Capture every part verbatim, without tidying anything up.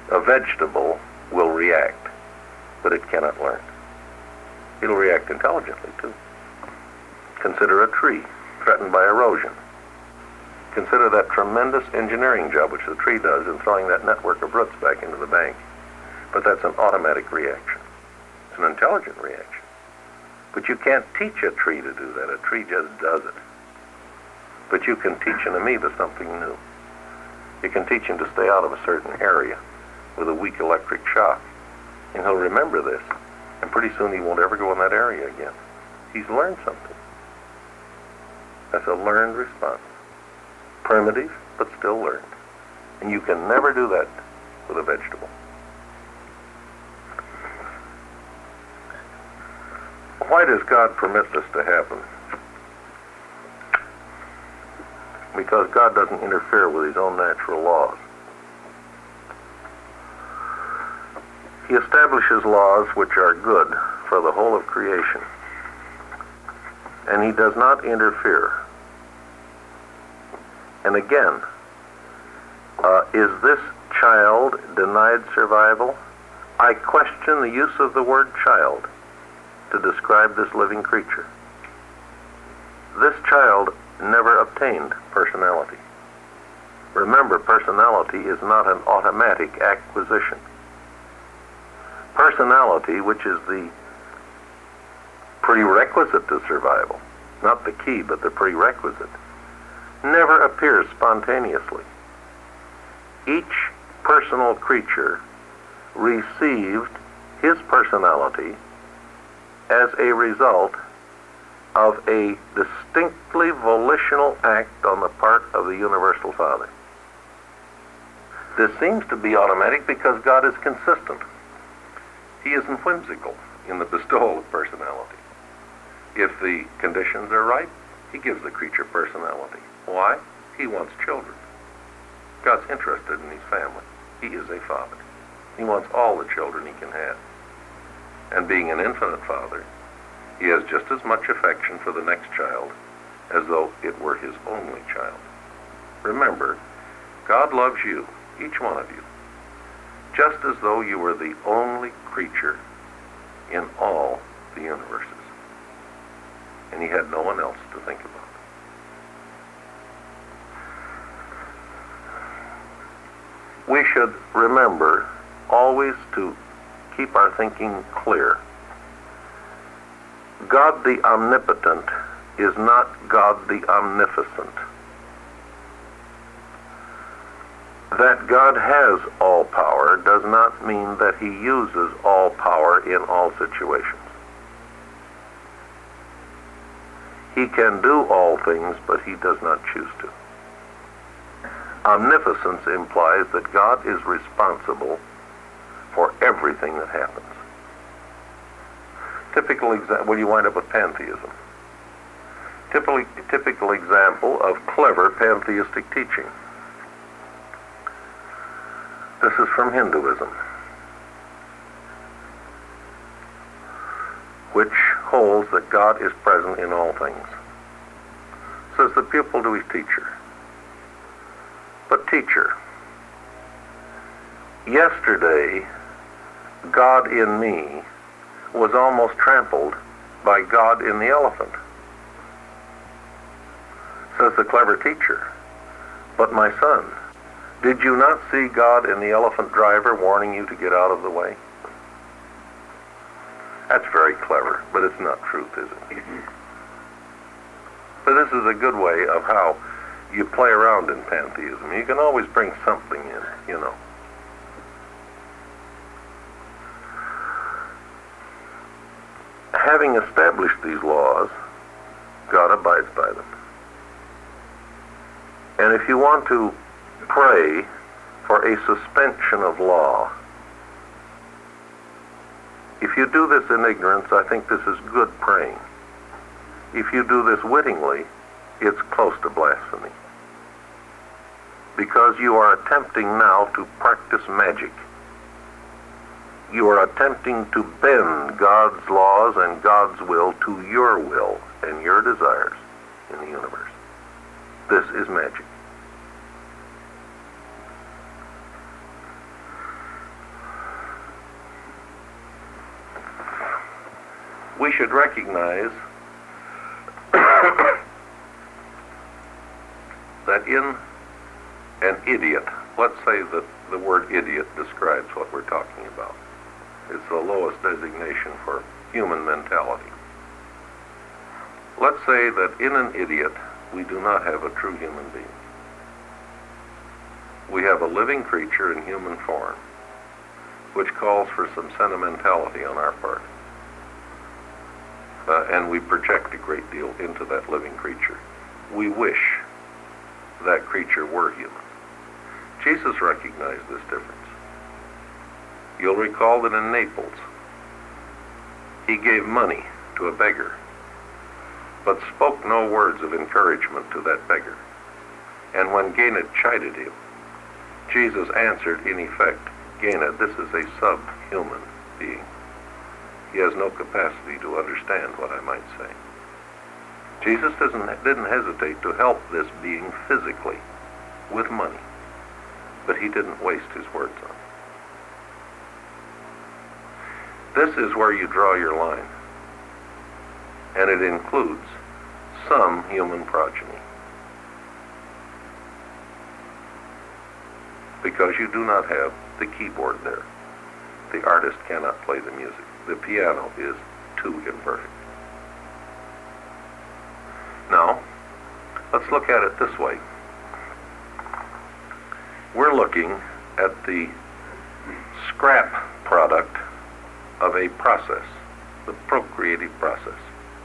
A vegetable will react, but it cannot learn. It'll react intelligently, too. Consider a tree threatened by erosion. Consider that tremendous engineering job which the tree does in throwing that network of roots back into the bank. But that's an automatic reaction. It's an intelligent reaction. But you can't teach a tree to do that. A tree just does it. But you can teach an amoeba something new. You can teach him to stay out of a certain area with a weak electric shock. And he'll remember this. And pretty soon he won't ever go in that area again. He's learned something. That's a learned response. Primitive, but still learned. And you can never do that with a vegetable. Why does God permit this to happen? Because God doesn't interfere with his own natural laws. He establishes laws which are good for the whole of creation. And he does not interfere. And again, uh, is this child denied survival? I question the use of the word child to describe this living creature. This child never obtained personality. Remember, personality is not an automatic acquisition. Personality, which is the prerequisite to survival, not the key, but the prerequisite, never appears spontaneously. Each personal creature received his personality as a result of a distinctly volitional act on the part of the Universal Father. This seems to be automatic because God is consistent. He isn't whimsical in the bestowal of personality. If the conditions are right, he gives the creature personality. Why? He wants children. God's interested in his family. He is a father. He wants all the children he can have. And being an infinite father, he has just as much affection for the next child as though it were his only child. Remember, God loves you, each one of you, just as though you were the only creature in all the universes. And he had no one else to think about. We should remember always to keep our thinking clear. God the omnipotent is not God the omnificent. That God has all power does not mean that he uses all power in all situations. He can do all things, but he does not choose to. Omnipotence implies that God is responsible for everything that happens. Typical example, well, you wind up with pantheism. Typically, typical example of clever pantheistic teaching. This is from Hinduism, which holds that God is present in all things. Says the pupil to his teacher, but teacher, yesterday God in me was almost trampled by God in the elephant. Says the clever teacher, but my son, did you not see God in the elephant driver warning you to get out of the way? That's very clever, but it's not truth, is it? But this is a good way of how you play around in pantheism. You can always bring something in, you know. Having established these laws, God abides by them. And if you want to pray for a suspension of law, if you do this in ignorance, I think this is good praying. If you do this wittingly, it's close to blasphemy. Because you are attempting now to practice magic. You are attempting to bend God's laws and God's will to your will and your desires in the universe. This is magic. we should recognize that in an idiot, let's say that the word idiot describes what we're talking about. It's the lowest designation for human mentality. Let's say that in an idiot, we do not have a true human being. We have a living creature in human form, which calls for some sentimentality on our part. Uh, and we project a great deal into that living creature. We wish that creature were human. Jesus recognized this difference. You'll recall that in Naples, he gave money to a beggar, but spoke no words of encouragement to that beggar. And when Ganid chided him, Jesus answered in effect, Ganid, this is a subhuman being. He has no capacity to understand what I might say. Jesus doesn't, didn't hesitate to help this being physically with money, but he didn't waste his words on it. This is where you draw your line, and it includes some human progeny. Because you do not have the keyboard there. The artist cannot play the music. The piano is too imperfect. Now, let's look at it this way. We're looking at the scrap product of a process, the procreative process,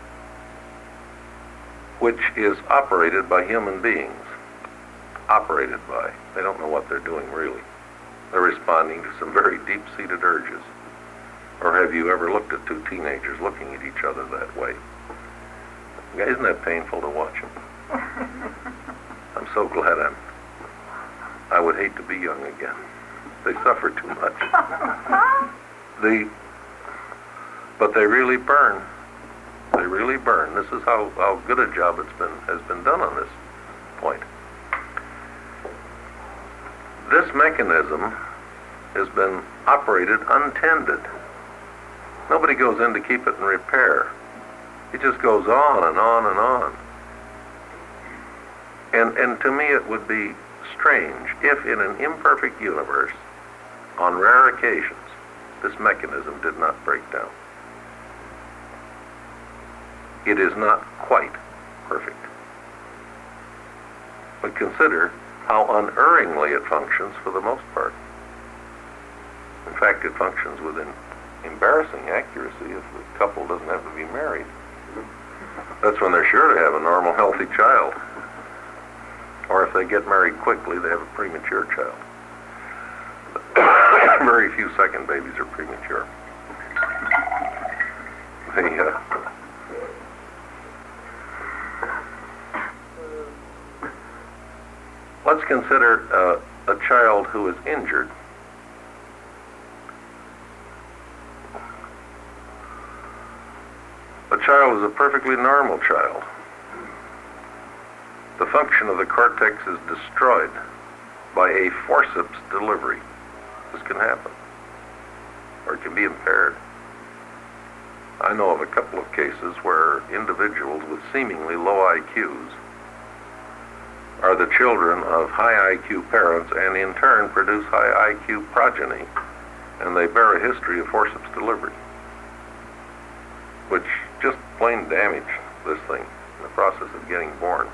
which is operated by human beings. Operated by. They don't know what they're doing, really. They're responding to some very deep-seated urges. Or have you ever looked at two teenagers looking at each other that way? Isn't that painful to watch them? I'm so glad I'm... I would hate to be young again. They suffer too much. the, but they really burn. They really burn. This is how, how good a job it's been has been done on this point. This mechanism has been operated untended. Nobody goes in to keep it in repair. It just goes on and on and on. And, and to me it would be strange if in an imperfect universe, on rare occasions, this mechanism did not break down. It is not quite perfect. But consider how unerringly it functions for the most part. In fact, it functions with an embarrassing accuracy if the couple doesn't have to be married. That's when they're sure to have a normal, healthy child. Or if they get married quickly, they have a premature child. Very few second babies are premature. They, uh, let's consider uh, a child who is injured. A child is a perfectly normal child. The function of the cortex is destroyed by a forceps delivery. This can happen, or it can be impaired. I know of a couple of cases where individuals with seemingly low I Qs are the children of high I Q parents and in turn produce high I Q progeny, and they bear a history of forceps delivery, which just plain damage this thing in the process of getting born.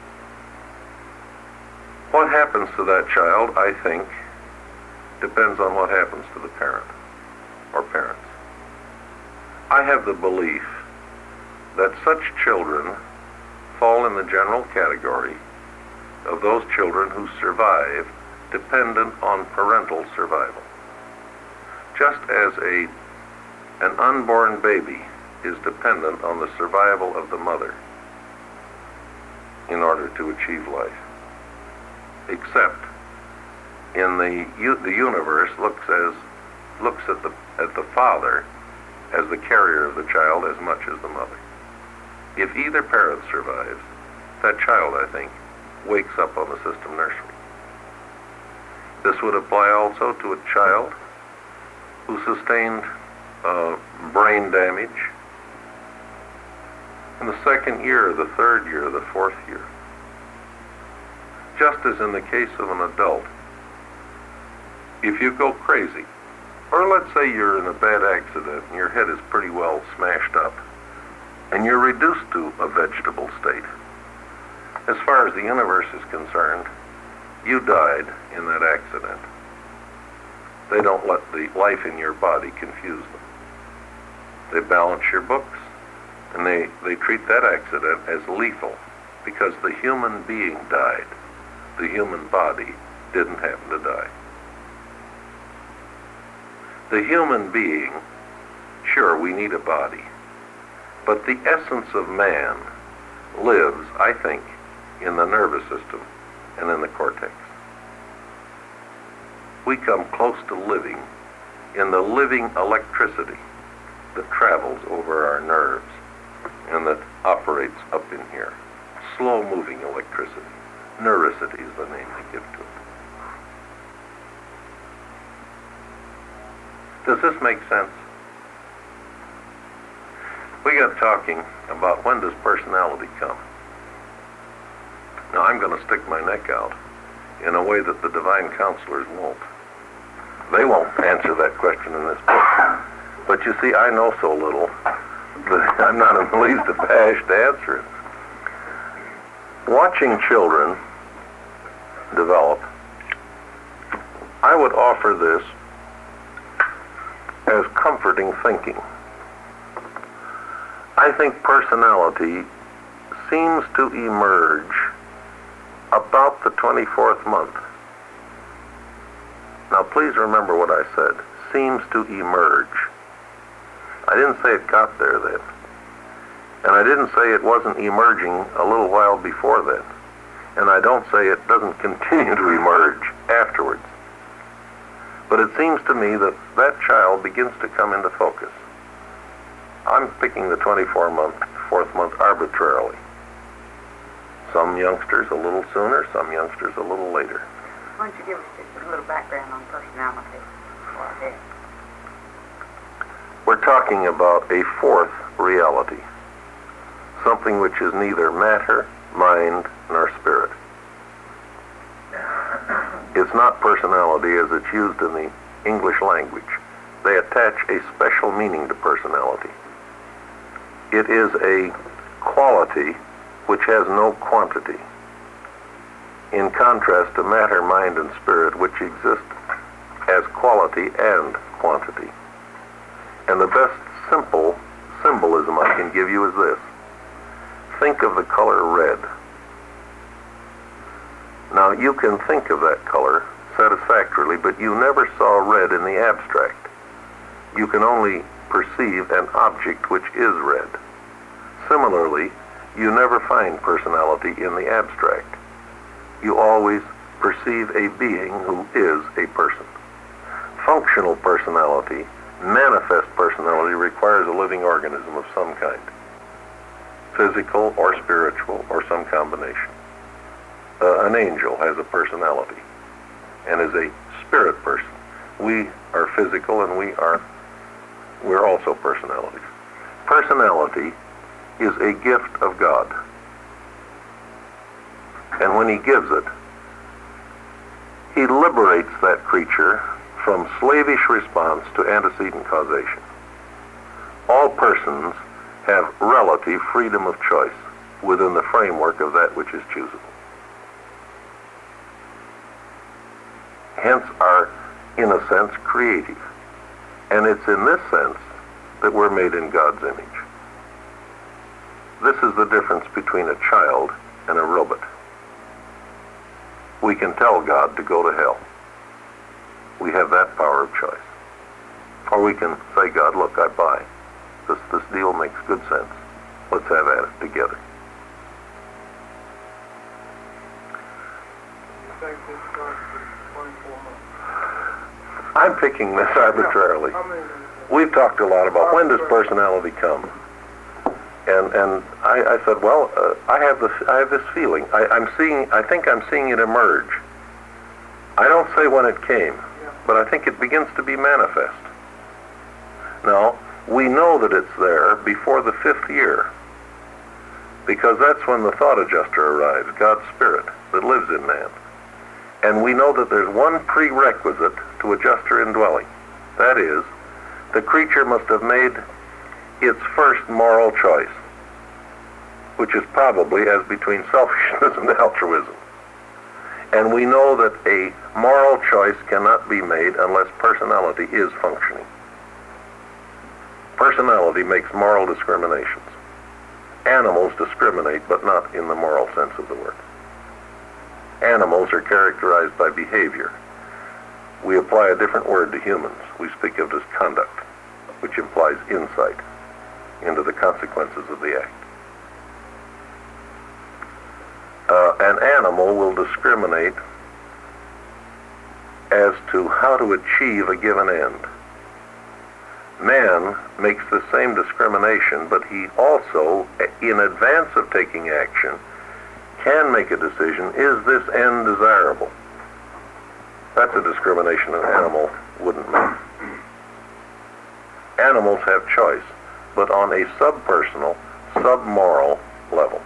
What happens to that child, I think, depends on what happens to the parent or parents. I have the belief that such children fall in the general category of those children who survive dependent on parental survival. Just as a an unborn baby is dependent on the survival of the mother in order to achieve life. Except in the the universe looks as looks at the at the father as the carrier of the child as much as the mother. If either parent survives, that child, I think, wakes up on the system nursery. This would apply also to a child who sustained uh, brain damage in the second year, the third year, the fourth year. Just as in the case of an adult, if you go crazy, or let's say you're in a bad accident and your head is pretty well smashed up, and you're reduced to a vegetable state, as far as the universe is concerned, you died in that accident. They don't let the life in your body confuse them. They balance your books, and they, they treat that accident as lethal because the human being died. The human body didn't happen to die. The human being, sure, we need a body, but the essence of man lives, I think, in the nervous system and in the cortex. We come close to living in the living electricity that travels over our nerves and that operates up in here. Slow-moving electricity. Neuricity is the name they give to it. Does this make sense? We got talking about when does personality come. Now I'm going to stick my neck out in a way that the divine counselors won't. They won't answer that question in this book. But you see, I know so little that I'm not in the least abashed to answer it. Watching children develop, I would offer this as comforting thinking. I think personality seems to emerge about the twenty-fourth month. Now please remember what I said. Seems to emerge. I didn't say it got there then. And I didn't say it wasn't emerging a little while before then. And I don't say it doesn't continue to emerge afterwards. But it seems to me that that child begins to come into focus. I'm picking the twenty-four month, fourth month arbitrarily. Some youngsters a little sooner, some youngsters a little later. Why don't you give us just a little background on personality? We're talking about a fourth reality, something which is neither matter, mind, nor spirit. It's not personality as it's used in the English language. They attach a special meaning to personality. It is a quality which has no quantity, in contrast to matter, mind, and spirit, which exist as quality and quantity. And the best simple symbolism I can give you is this. Think of the color red. Now, you can think of that color satisfactorily, but you never saw red in the abstract. You can only perceive an object which is red. Similarly, you never find personality in the abstract. You always perceive a being who is a person. Functional personality, manifest personality, requires a living organism of some kind. Physical or spiritual or some combination. Uh, an angel has a personality and is a spirit person. We are physical and we are, we're also personalities. Personality is a gift of God. And when he gives it, he liberates that creature from slavish response to antecedent causation. All persons have relative freedom of choice within the framework of that which is choosable. Hence are, in a sense, creative. And it's in this sense that we're made in God's image. This is the difference between a child and a robot. We can tell God to go to hell. We have that power of choice. Or we can say, God, look, I buy. This, this deal makes good sense. Let's have at it together. You think this starts with twenty-four months? I'm picking this arbitrarily. We've talked a lot about when does personality come. And and I, I said, well, uh, I have this I have this feeling. I, I'm seeing. I think I'm seeing it emerge. I don't say when it came, but I think it begins to be manifest. Now, we know that it's there before the fifth year. because that's when the thought adjuster arrives, God's Spirit that lives in man. And we know that there's one prerequisite to adjuster indwelling. That is, the creature must have made its first moral choice, which is probably as between selfishness and altruism. And we know that a moral choice cannot be made unless personality is functioning. Personality makes moral discriminations. Animals discriminate, but not in the moral sense of the word. Animals are characterized by behavior. We apply a different word to humans. We speak of it as conduct, which implies insight into the consequences of the act. Uh, an animal will discriminate as to how to achieve a given end. Man makes the same discrimination, but he also, in advance of taking action, can make a decision, is this end desirable? That's a discrimination an animal wouldn't make. Animals have choice, but on a subpersonal, submoral level.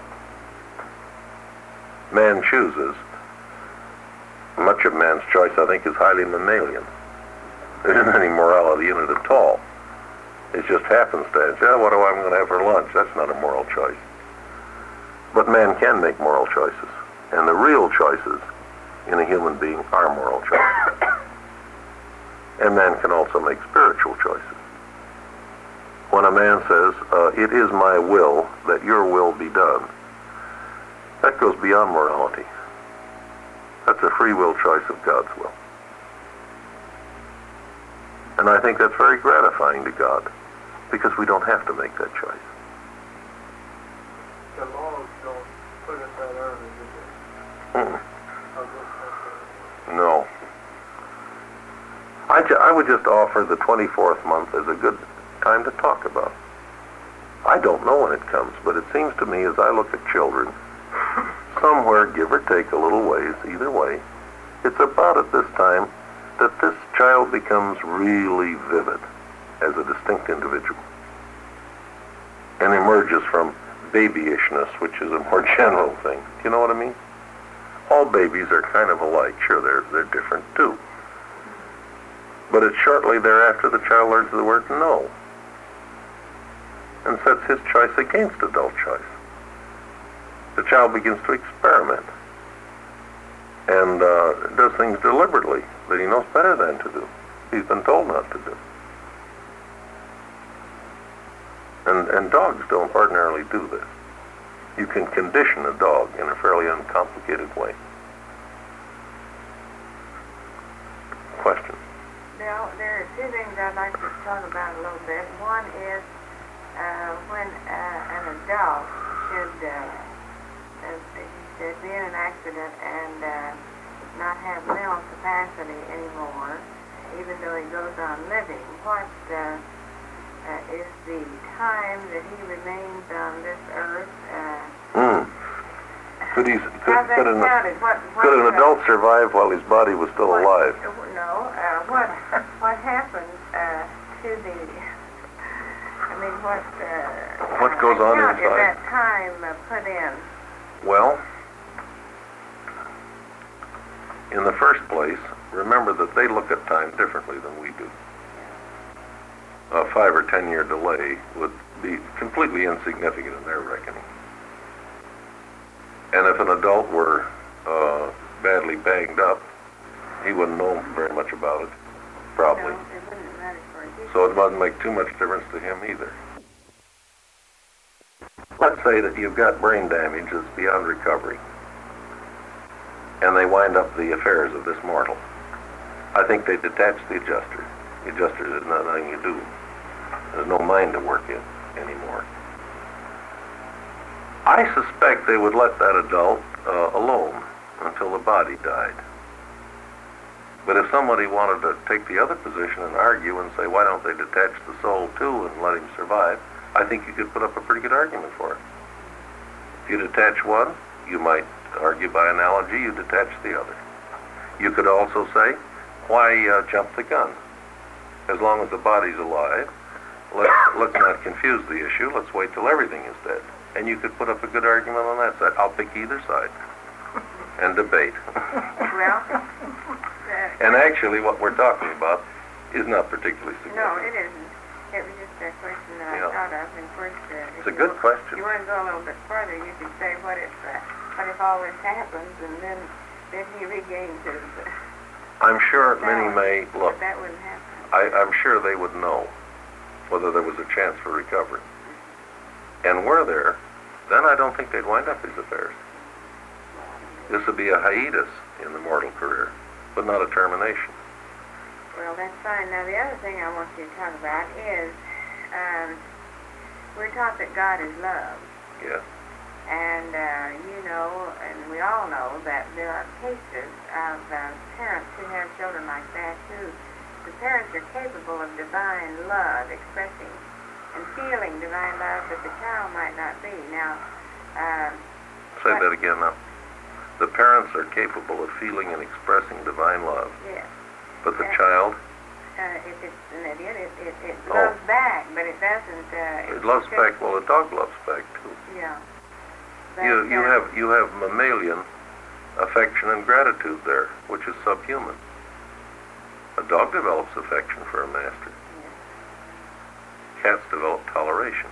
Man chooses. Much of man's choice, I think, is highly mammalian. There isn't any morality in it at all. It's just happenstance. Yeah, what do I, I'm going to have for lunch? That's not a moral choice. But man can make moral choices. And the real choices in a human being are moral choices. And man can also make spiritual choices. When a man says, uh, it is my will that your will be done, that goes beyond morality. That's a free will choice of God's will. And I think that's very gratifying to God, because we don't have to make that choice. The laws don't put it that early, do they? Mm. No. I, ju- I would just offer the twenty-fourth month as a good time to talk about. I don't know when it comes, but it seems to me as I look at children, somewhere, give or take a little ways, either way, it's about at this time that this child becomes really vivid as a distinct individual and emerges from babyishness, which is a more general thing. Do you know what I mean? All babies are kind of alike. Sure, they're, they're different too. But it's shortly thereafter the child learns the word no and sets his choice against adult choice. The child begins to experiment and uh, does things deliberately that he knows better than to do. He's been told not to do. And, and dogs don't ordinarily do this. You can condition a dog in a fairly uncomplicated way. Question? Bill, there are two things I'd like to talk about a little bit. One is uh, when uh, an adult should, uh, as he said, be in an accident and uh, not have mental capacity anymore, even though he goes on living. What uh, uh, is the time that he remains on this earth? Uh, mm. Could, he, could, How's that could, an, counted? What, what, could an uh, adult survive while his body was still what, alive? No. Uh, what what happens uh, to the? I mean, what? Uh, What goes on account inside? Is that time uh, put in? Well, in the first place, remember that they look at time differently than we do. A five or ten year delay would be completely insignificant in their reckoning. And if an adult were uh, badly banged up, he wouldn't know very much about it, probably. No, it wouldn't matter for him. So it doesn't make too much difference to him either. Let's say that you've got brain damage that's beyond recovery, and they wind up the affairs of this mortal. I think they detach the adjuster. The adjuster is nothing you do. There's no mind to work in anymore. I suspect they would let that adult uh, alone until the body died. But if somebody wanted to take the other position and argue and say, why don't they detach the soul too and let him survive, I think you could put up a pretty good argument for it. If you detach one, you might argue by analogy, you detach the other. You could also say, why uh, jump the gun? As long as the body's alive, let's, let's not confuse the issue. Let's wait till everything is dead. And you could put up a good argument on that side. I'll pick either side and debate. Well, uh, and actually what we're talking about is not particularly significant. No, it isn't. It was just a question that I Yeah. thought of. And of course, uh, It's a good question. If you want to go a little bit further, you could say, what if, uh, what if all this happens and then, then he regains his... Uh, I'm sure many knowledge? may look. But that wouldn't happen. I, I'm sure they would know whether there was a chance for recovery. And were there, then I don't think they'd wind up these affairs. This would be a hiatus in the mortal career, but not a termination. Well, that's fine. Now, the other thing I want you to talk about is um, we're taught that God is love. Yes. And uh, you know, and we all know that there are cases of uh, parents who have children like that who the parents are capable of divine love, expressing and feeling divine love, but the child might not be. Now, um, Say what- that again now. The parents are capable of feeling and expressing divine love, yes, but the Yeah. child, uh, if it's an idiot, it, it, it Oh. loves back, but it doesn't. Uh, it loves back. Well, a dog loves back too. Yeah. But, You you uh, have you have mammalian affection and gratitude there, which is subhuman. A dog develops affection for a master. Cats develop toleration.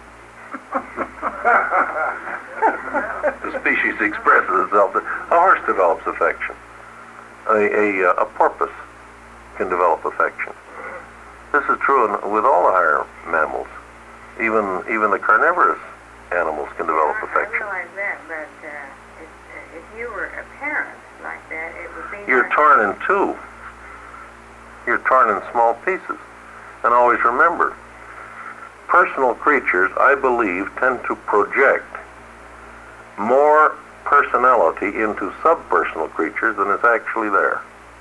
The species expresses itself. A horse develops affection. A, a, uh, a porpoise can develop affection. This is true in, with all the higher mammals. Even even the carnivorous animals can develop I, affection. I realize that, but uh, if, uh, if you were a parent like that, it would be... You're like, torn in two. You're torn in small pieces. And always remember, personal creatures, I believe, tend to project more personality into subpersonal creatures than is actually there.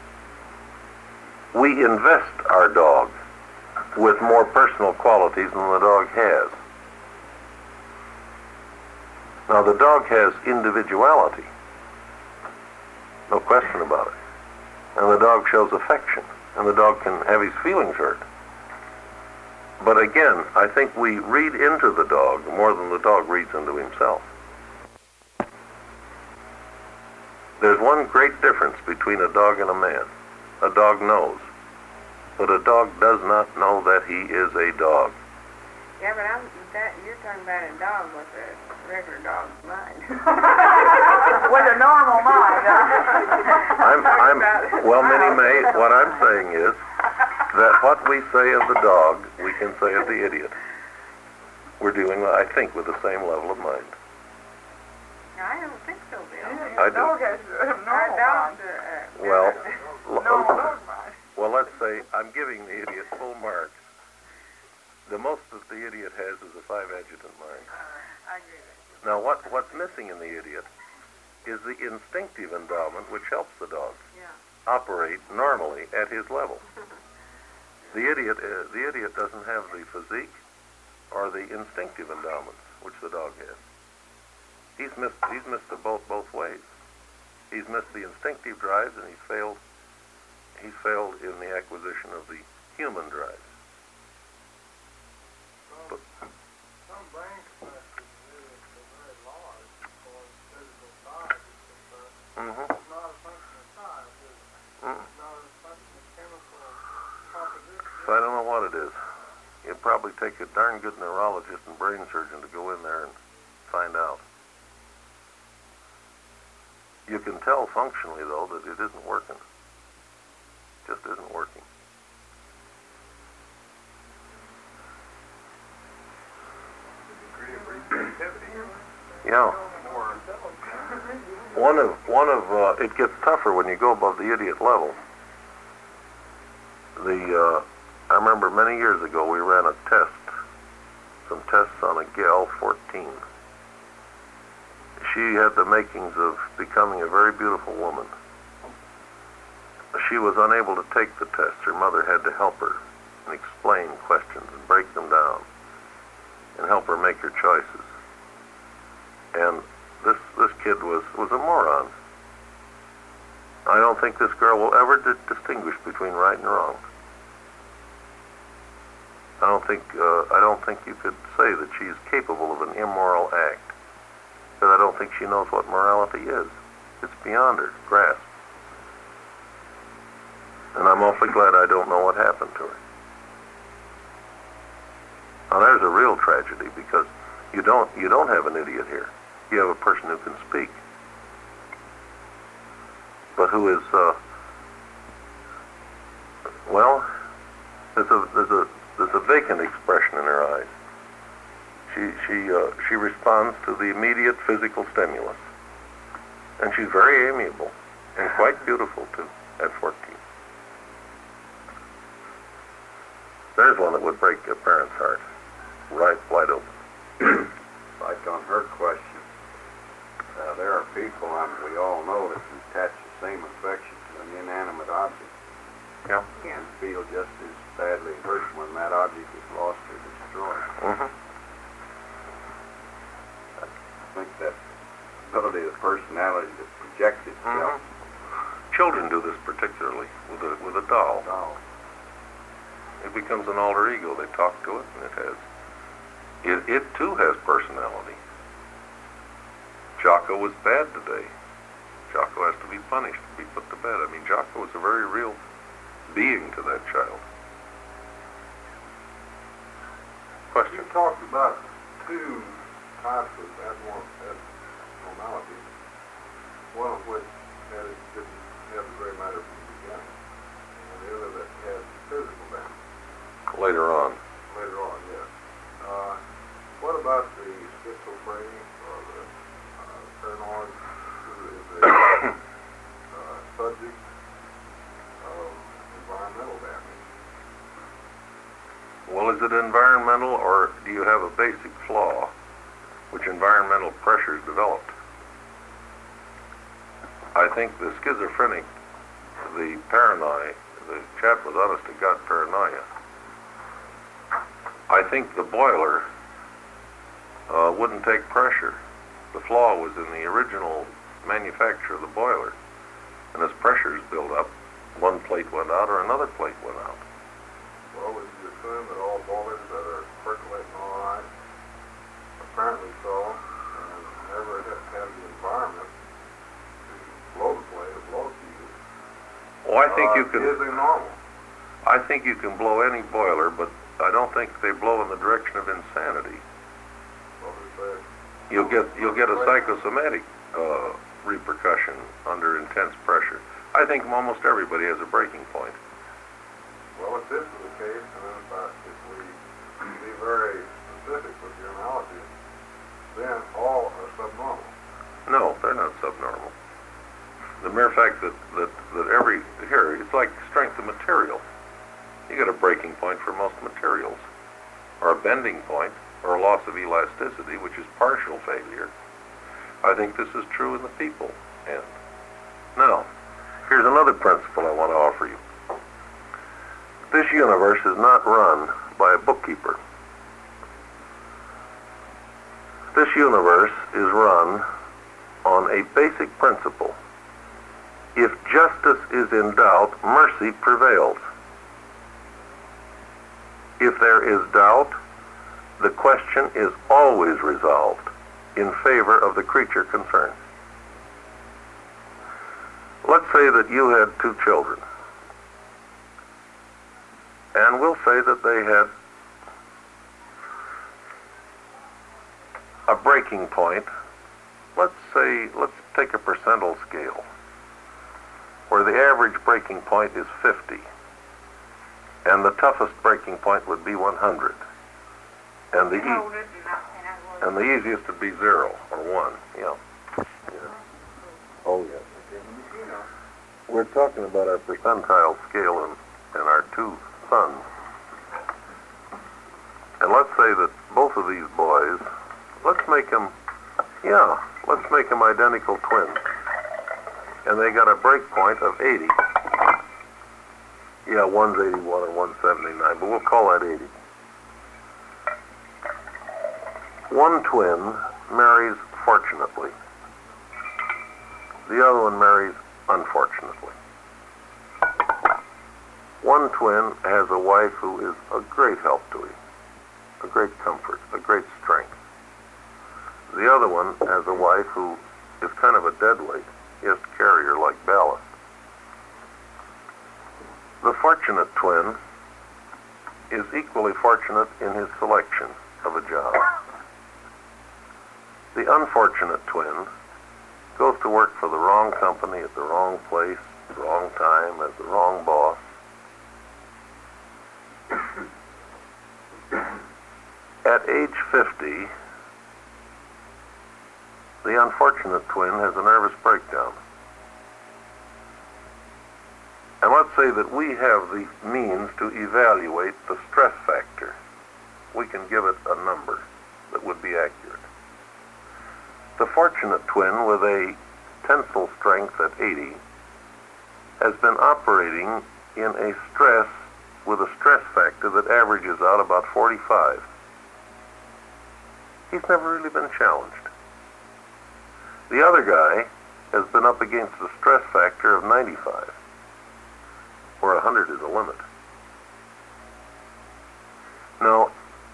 We invest our dog with more personal qualities than the dog has. Now, the dog has individuality, no question about it. And the dog shows affection, and the dog can have his feelings hurt. But again, I think we read into the dog more than the dog reads into himself. There's one great difference between a dog and a man. A dog knows, but a dog does not know that he is a dog. Yeah, but I'm, that, you're talking about a dog with a regular dog's mind. With a normal mind. I'm, I'm, well, Minnie May, what I'm saying is that what we say of the dog, we can say of the idiot. We're dealing, I think, with the same level of mind. I don't think so, Bill. I A do. dog has a Our normal dogs mind. are... Uh, Well, Normal dog mind. well, let's say I'm giving the idiot full marks. The most that the idiot has is a five adjutant mind. I agree with Now, what, what's missing in the idiot is the instinctive endowment which helps the dog you. Yeah. operate normally at his level. The idiot, uh, the idiot doesn't have the physique or the instinctive endowments which the dog has. He's missed. He's missed the boat both ways. He's missed the instinctive drives, and he's failed. He's failed in the acquisition of the human drives. Some, some brain capacities really are very large as far as physical size is concerned. Mm-hmm. It's not a function of size, is it? Mm. It's not a function of chemical composition. So I don't know what it is. It'd probably take a darn good neurologist and brain surgeon to go in there and find out. You can tell functionally, though, that it isn't working. Just isn't working. The degree of receptivity. Yeah. Or One of one of uh, it gets tougher when you go above the idiot level. The uh, I remember many years ago we ran a test, some tests on a gal fourteen. She had the makings of becoming a very beautiful woman. She was unable to take the test. Her mother had to help her and explain questions and break them down and help her make her choices. And this this kid was, was a moron. I don't think this girl will ever di- distinguish between right and wrong. I don't think uh, I don't think you could say that she's capable of an immoral act, because I don't think she knows what morality is. It's beyond her grasp. And I'm awfully glad I don't know what happened to her. Now there's a real tragedy, because you don't you don't have an idiot here. You have a person who can speak, but who is uh, well, there's a there's a there's a vacant expression in her eyes. She she uh, she responds to the immediate physical stimulus, and she's very amiable and quite beautiful too at fourteen. There's one that would break a parent's heart, right wide open. Like on her question, uh, there are people, and we all know, that can attach the same affection to an inanimate object. Yeah. And feel just as badly hurt when that object is lost or destroyed. Mm-hmm. I think that ability of the personality to project itself. Mm-hmm. Children do this particularly with a with a doll. Doll. It becomes an alter ego. They talk to it, and it has. It, it too has personality. Jocko was bad today. Jocko has to be punished, to be put to bed. I mean, Jocko was a very real being to that child. Question? You talked about two types of abnorm- abnormality, one of which had it didn't have the gray matter from the beginning, and the other that had physical damage. Later on. Later on, yes. Uh, what about the schizophrenic or the uh, paranoid, who is a uh, subject of environmental damage? Well, is it environmental, or do you have a basic flaw which environmental pressures developed? I think the schizophrenic, the paranoia, the chap with honest to God paranoia, I think the boiler uh, wouldn't take pressure. The flaw was in the original manufacture of the boiler. And as pressures build up, one plate went out or another plate went out. Well, would you assume that all boilers that are percolating all right, apparently so, and never have had the environment to blow the plate or blow to you, Well, I think uh, you can. is a normal? I think you can blow any boiler, but I don't think they blow in the direction of insanity. Well, they say, You'll get you'll get a psychosomatic uh, repercussion under intense pressure. I think almost everybody has a breaking point. well, if this is the case, and in fact, if we be very specific with your analogy, then all are subnormal. No, they're not subnormal. The mere fact that, that, that every, here, it's like strength of material. You get a breaking point for most materials, or a bending point, or a loss of elasticity, which is partial failure. I think this is true in the people end. Now, here's another principle I want to offer you. This universe is not run by a bookkeeper. This universe is run on a basic principle. If justice is in doubt, mercy prevails. If there is doubt, the question is always resolved in favor of the creature concerned. Let's say that you had two children, and we'll say that they had a breaking point. Let's say, let's take a percentile scale, where the average breaking point is fifty, and the toughest breaking point would be one hundred, and the e- and the easiest would be zero or one. Yeah. yeah. Oh yeah. We're talking about our percentile scale and, and our two sons, and let's say that both of these boys, let's make them, yeah, let's make them identical twins, and they got a break point of eighty. Yeah, one's eighty-one and one's seventy-nine, but we'll call that eighty. One twin marries fortunately. The other one marries unfortunately. One one twin has a wife who is a great help to him, a great comfort, a great strength. The other one has a wife who is kind of a deadweight. He has to carry her like ballast. The fortunate twin is equally fortunate in his selection of a job. The unfortunate twin goes to work for the wrong company at the wrong place, at the wrong time, as the wrong boss. At age fifty, the unfortunate twin has a nervous breakdown. And let's say that we have the means to evaluate the stress factor. We can give it a number that would be accurate. The fortunate twin with a tensile strength at eighty has been operating in a stress with a stress factor that averages out about forty-five. He's never really been challenged. The other guy has been up against a stress factor of ninety-five, where one hundred is a limit. Now,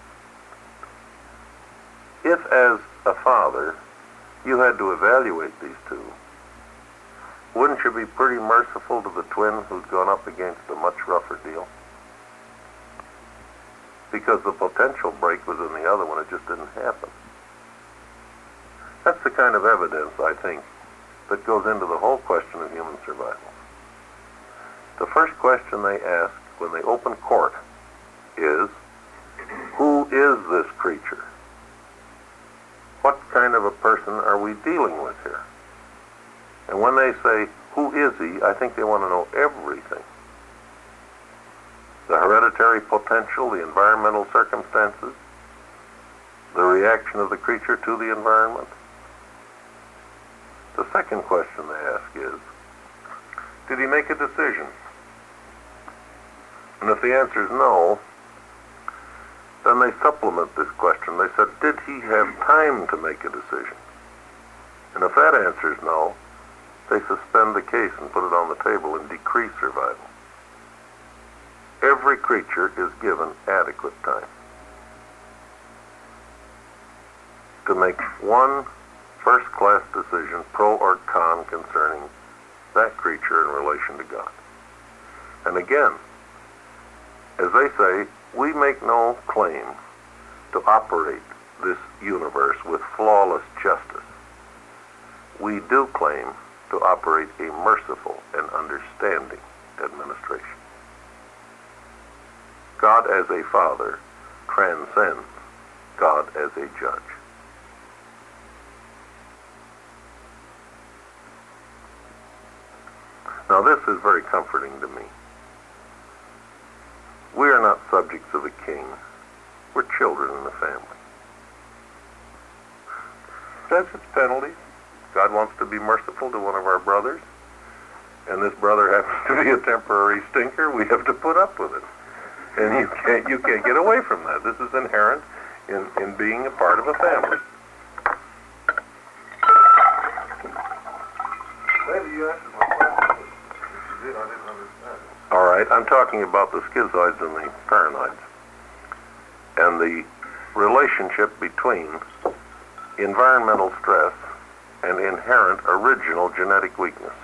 if as a father you had to evaluate these two, wouldn't you be pretty merciful to the twin who's gone up against a much rougher deal? Because the potential break was in the other one, it just didn't happen. That's the kind of evidence, I think, that goes into the whole question of human survival. The first question they ask when they open court is, who is this creature? What kind of a person are we dealing with here? And when they say, who is he, I think they want to know everything. The hereditary potential, the environmental circumstances, the reaction of the creature to the environment. The second question they ask is, did he make a decision? And if the answer is no, then they supplement this question. They said, did he have time to make a decision? And if that answer is no, they suspend the case and put it on the table and decrease survival. Every creature is given adequate time to make one first-class decision, pro or con, concerning that creature in relation to God. And again, as they say, we make no claim to operate this universe with flawless justice. We do claim to operate a merciful and understanding administration. God as a father transcends God as a judge. Now this is very comforting to me. We are not subjects of a king. We're children in the family. It has its penalties. God wants to be merciful to one of our brothers, and this brother happens to be a temporary stinker. We have to put up with it. And you can't you can't get away from that. This is inherent in, in being a part of a family. Maybe you answered my question, but if you did, I didn't understand it. All right, I'm talking about the schizoids and the paranoids, and the relationship between environmental stress and inherent original genetic weakness.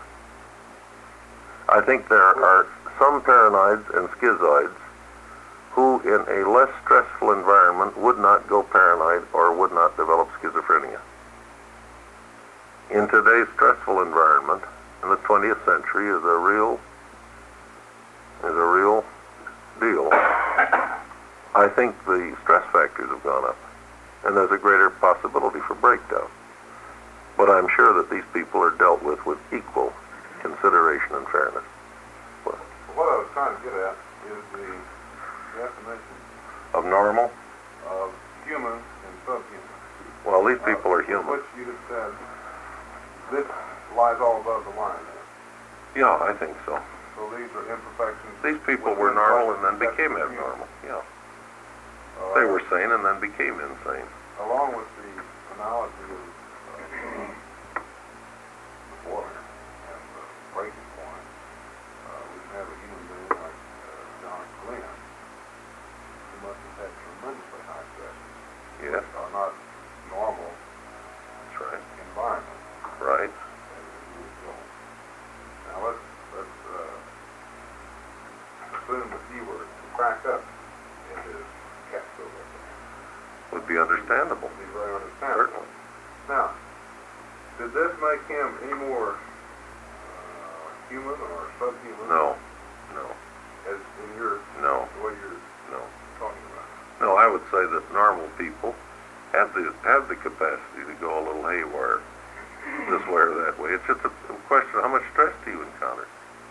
I think there are some paranoids and schizoids who in a less stressful environment would not go paranoid or would not develop schizophrenia. In today's stressful environment, in the twentieth century, is a real is a real deal. I think the stress factors have gone up, and there's a greater possibility for breakdown. But I'm sure that these people are dealt with with equal consideration and fairness. Well, What I was trying to get at is the definition of normal? of human and subhuman. Well, these people are human. Which you have said, this lies all above the line. Yeah, I think so. So these are imperfections. These people were normal and then became abnormal. Yeah. Uh, They were sane and then became insane. Along with the analogy of uh, the water and the breaking point, uh, we can have a human being like uh, assume if he were to crack up in his capsule, Would be understandable. would be very understandable. Now, did this make him any more uh, human or subhuman? No, no, As in your, no, the way you're no. talking about. No, I would say that normal people have the have the capacity to go a little haywire, this way or that way. It's just a, a question of how much stress do you encounter.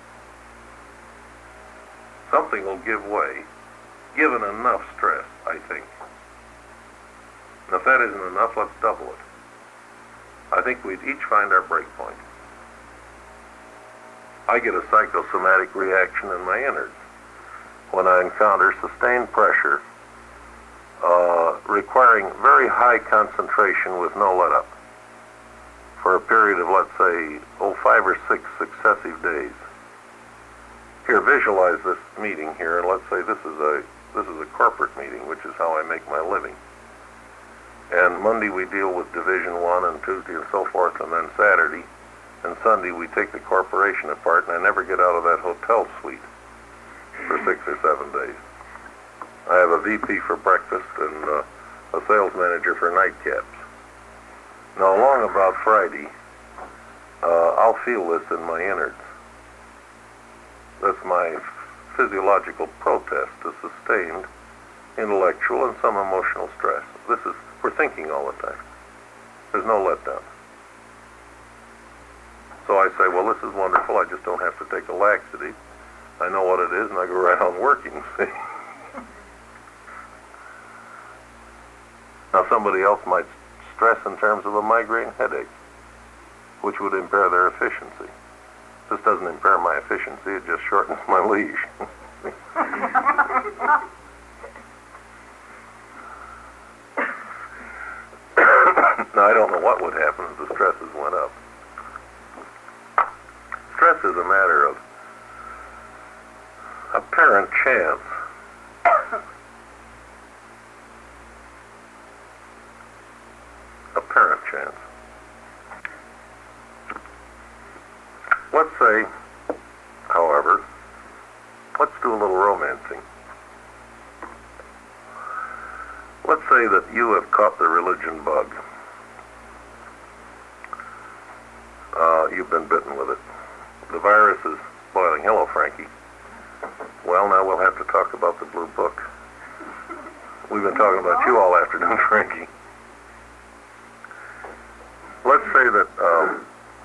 Something will give way, given enough stress, I think. And if that isn't enough, let's double it. I think we'd each find our break point. I get a psychosomatic reaction in my innards when I encounter sustained pressure uh, requiring very high concentration with no let-up for a period of, let's say, oh, five or six successive days. Here, visualize this meeting here, and let's say this is a this is a corporate meeting, which is how I make my living. And Monday we deal with Division One, and Tuesday and so forth, and then Saturday and Sunday we take the corporation apart, and I never get out of that hotel suite for six or seven days. I have a V P for breakfast and uh, a sales manager for nightcaps. Now, along about Friday, uh, I'll feel this in my innards. That's my physiological protest to sustained intellectual and some emotional stress. This is, we're thinking all the time. There's no letdown. So I say, well, this is wonderful. I just don't have to take a laxative. I know what it is, and I go right on working, see? Now, somebody else might stress in terms of a migraine headache, which would impair their efficiency. This doesn't impair my efficiency, it just shortens my leash. Now, I don't know what would happen if the stresses went up. Stress is a matter of apparent chance. Apparent chance. Let's say, however, let's do a little romancing. Let's say that you have caught the religion bug. Uh, you've been bitten with it. The virus is boiling. Hello, Frankie. Well, now we'll have to talk about the blue book. We've been talking about you all afternoon, Frankie. Let's say that um,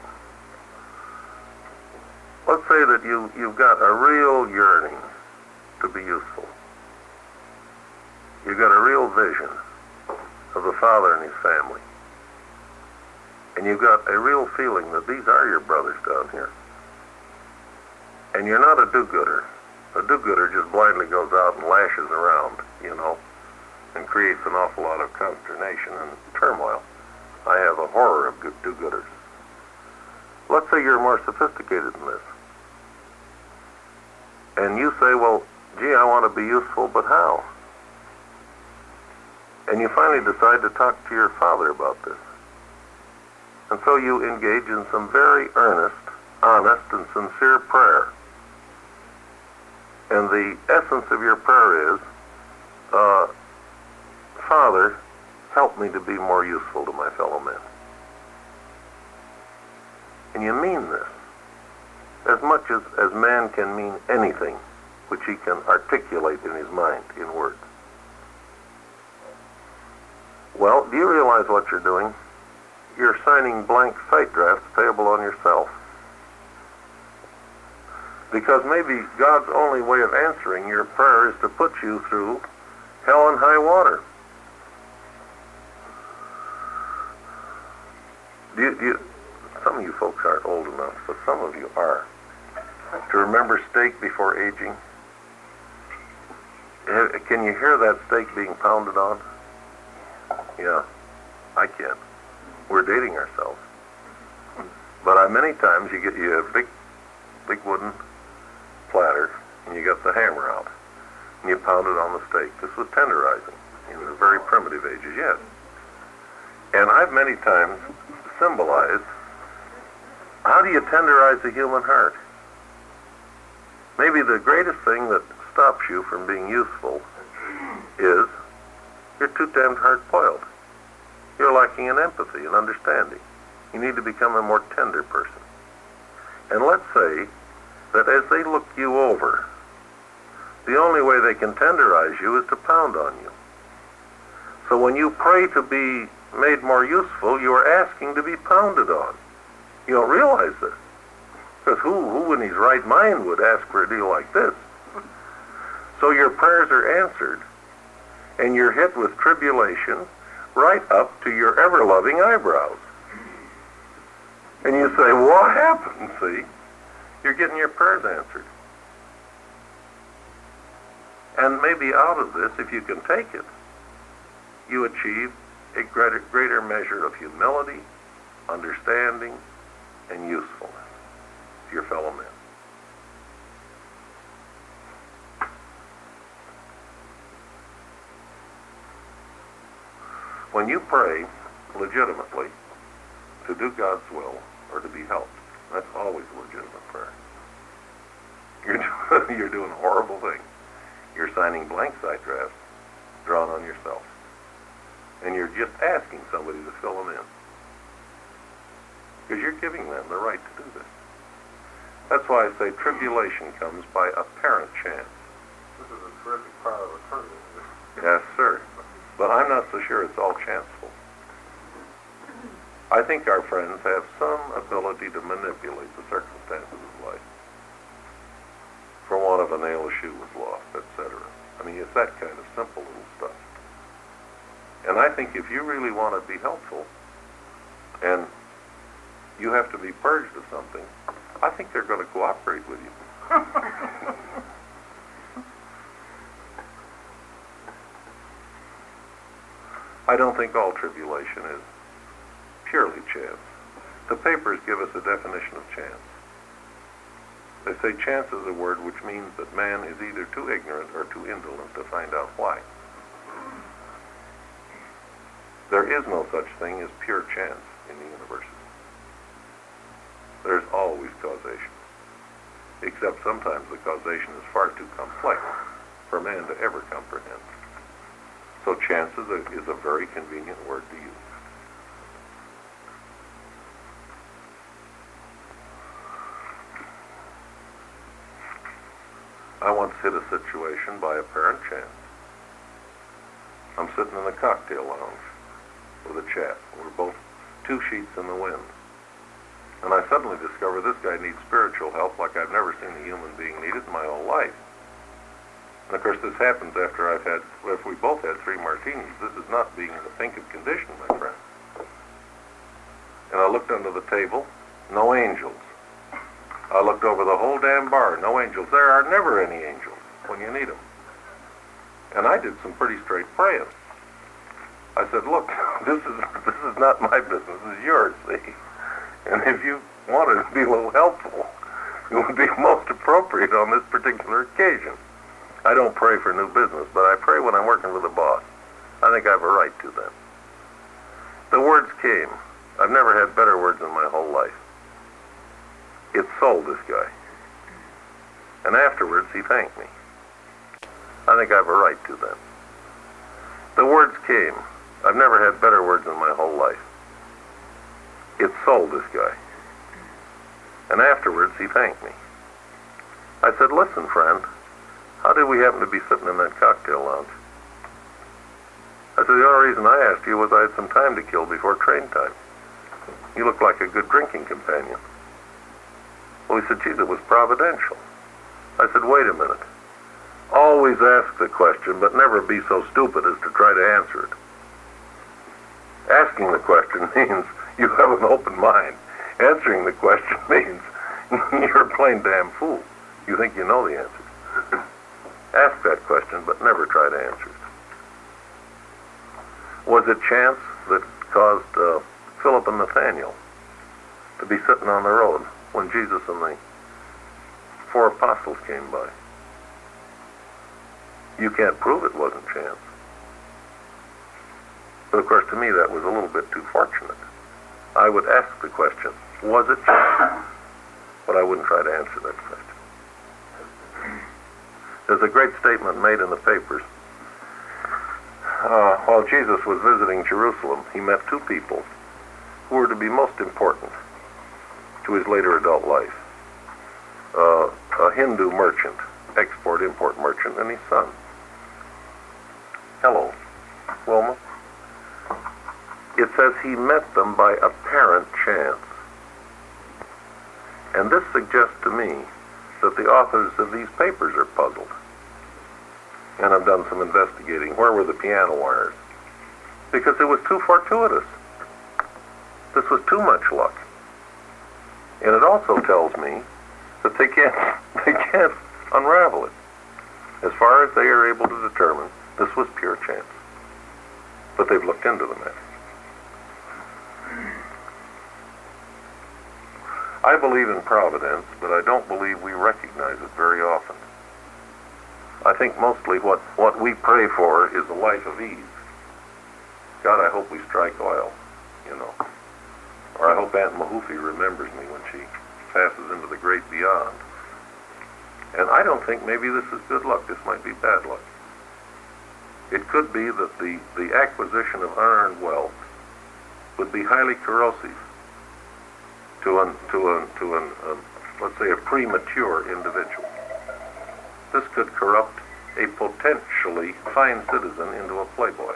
let's say that you you've got a real yearning to be useful. You've got a real vision of the father and his family, and you've got a real feeling that these are your brothers down here. And you're not a do-gooder. A do-gooder just blindly goes out and lashes around, you know, and creates an awful lot of consternation and turmoil. I have a horror of good do-gooders. Let's say you're more sophisticated than this. And you say, well, gee, I want to be useful, but how? And you finally decide to talk to your father about this. And so you engage in some very earnest, honest, and sincere prayer. And the essence of your prayer is, uh, Father, help me to be more useful to my fellow men. And you mean this, as much as, as man can mean anything which he can articulate in his mind in words. Well, do you realize what you're doing? You're signing blank sight drafts payable on yourself. Because maybe God's only way of answering your prayer is to put you through hell and high water. Do you, do you, some of you folks aren't old enough, but some of you are, to remember steak before aging. Can you hear that steak being pounded on? Yeah, I can. We're dating ourselves. But uh, many times you get you have a big, big wooden platter, and you got the hammer out, and you pound it on the steak. This was tenderizing in the very primitive ages, yes. And I've many times symbolized, how do you tenderize the human heart? Maybe the greatest thing that stops you from being useful is you're too damned hard-boiled. You're lacking in empathy and understanding. You need to become a more tender person. And let's say that as they look you over, the only way they can tenderize you is to pound on you. So when you pray to be made more useful, you are asking to be pounded on. You don't realize this. Because who, who in his right mind would ask for a deal like this? So your prayers are answered, and you're hit with tribulation right up to your ever-loving eyebrows. And you say, what happened? See? You're getting your prayers answered. And maybe out of this, if you can take it, you achieve a greater, greater measure of humility, understanding, and usefulness to your fellow men. When you pray legitimately to do God's will or to be helped, that's always a legitimate prayer. You're doing, you're doing horrible things. You're signing blank side drafts drawn on yourself. And you're just asking somebody to fill them in. Because you're giving them the right to do this. That's why I say tribulation comes by apparent chance. This is a terrific power of attorney. Yes, sir. But I'm not so sure it's all chanceful. I think our friends have some ability to manipulate the circumstances of life. For want of a nail, a shoe was lost, et cetera. I mean, it's that kind of simple little stuff. And I think if you really want to be helpful, and you have to be purged of something, I think they're going to cooperate with you. I don't think all tribulation is purely chance. The papers give us a definition of chance. They say chance is a word which means that man is either too ignorant or too indolent to find out why. There is no such thing as pure chance in the universe. There's always causation. Except sometimes the causation is far too complex for man to ever comprehend. So chance is a, is a very convenient word to use. I once hit a situation by apparent chance. I'm sitting in the cocktail lounge with a chap. We're both two sheets in the wind. And I suddenly discover this guy needs spiritual help like I've never seen a human being need it in my whole life. And of course this happens after I've had, if we both had three martinis. This is not being in the pink of condition, my friend. And I looked under the table, no angels. I looked over the whole damn bar, no angels. There are never any angels when you need them. And I did some pretty straight praying. I said, look, this is this is not my business, this is yours, see? And if you wanted to be a little helpful, it would be most appropriate on this particular occasion. I don't pray for new business, but I pray when I'm working with a boss. I think I have a right to that. The words came. I've never had better words in my whole life. It sold this guy. And afterwards, he thanked me. I think I have a right to that. The words came. I've never had better words in my whole life. It sold this guy. And afterwards, he thanked me. I said, listen, friend, how did we happen to be sitting in that cocktail lounge? I said, the only reason I asked you was I had some time to kill before train time. You look like a good drinking companion. Well, he said, geez, it was providential. I said, wait a minute. Always ask the question, but never be so stupid as to try to answer it. Asking the question means you have an open mind. Answering the question means you're a plain damn fool. You think you know the answer. Ask that question, but never try to answer it. Was it chance that caused uh, Philip and Nathaniel to be sitting on the road when Jesus and the four apostles came by? You can't prove it wasn't chance. But of course, to me, that was a little bit too fortunate. I would ask the question, was it chance? But I wouldn't try to answer that question. There's a great statement made in the papers. Uh, while Jesus was visiting Jerusalem, he met two people who were to be most important to his later adult life. Uh, a Hindu merchant, export-import merchant, and his son. Hello, Wilma. It says he met them by apparent chance. And this suggests to me that the authors of these papers are puzzled. And I've done some investigating. Where were the piano wires? Because it was too fortuitous. This was too much luck. And it also tells me that they can't, they can't unravel it. As far as they are able to determine, this was pure chance. But they've looked into the matter. I believe in providence, but I don't believe we recognize it very often. I think mostly what, what we pray for is a life of ease. God, I hope we strike oil, you know. Or I hope Aunt Mahoofi remembers me when she passes into the great beyond. And I don't think maybe this is good luck. This might be bad luck. It could be that the, the acquisition of unearned wealth would be highly corrosive to an, to an, to an, uh, let's say, a premature individual. This could corrupt a potentially fine citizen into a playboy.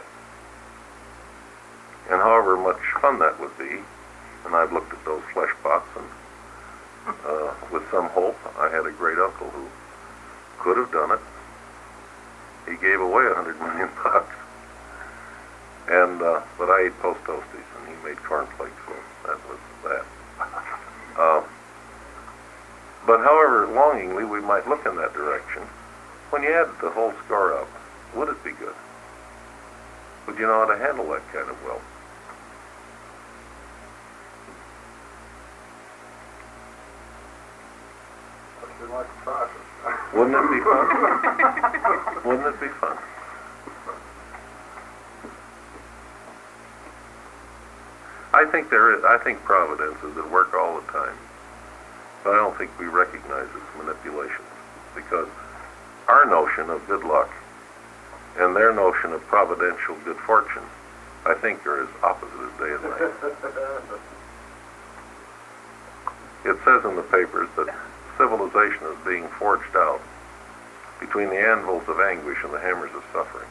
And however much fun that would be, and I've looked at those flesh pots, and uh, with some hope, I had a great uncle who could have done it. He gave away a hundred million bucks. And, uh, but I ate Post Toasties, and he made cornflakes, so that was that. Uh, but however longingly we might look in that direction, when you add the whole score up, would it be good? Would you know how to handle that kind of wealth? I'd like to try it. Wouldn't it be fun? Wouldn't it be fun? I think there is, I think providence is at work all the time. But I don't think we recognize its manipulations, because our notion of good luck and their notion of providential good fortune, I think, are as opposite as day and night. It says in the papers that civilization is being forged out between the anvils of anguish and the hammers of suffering.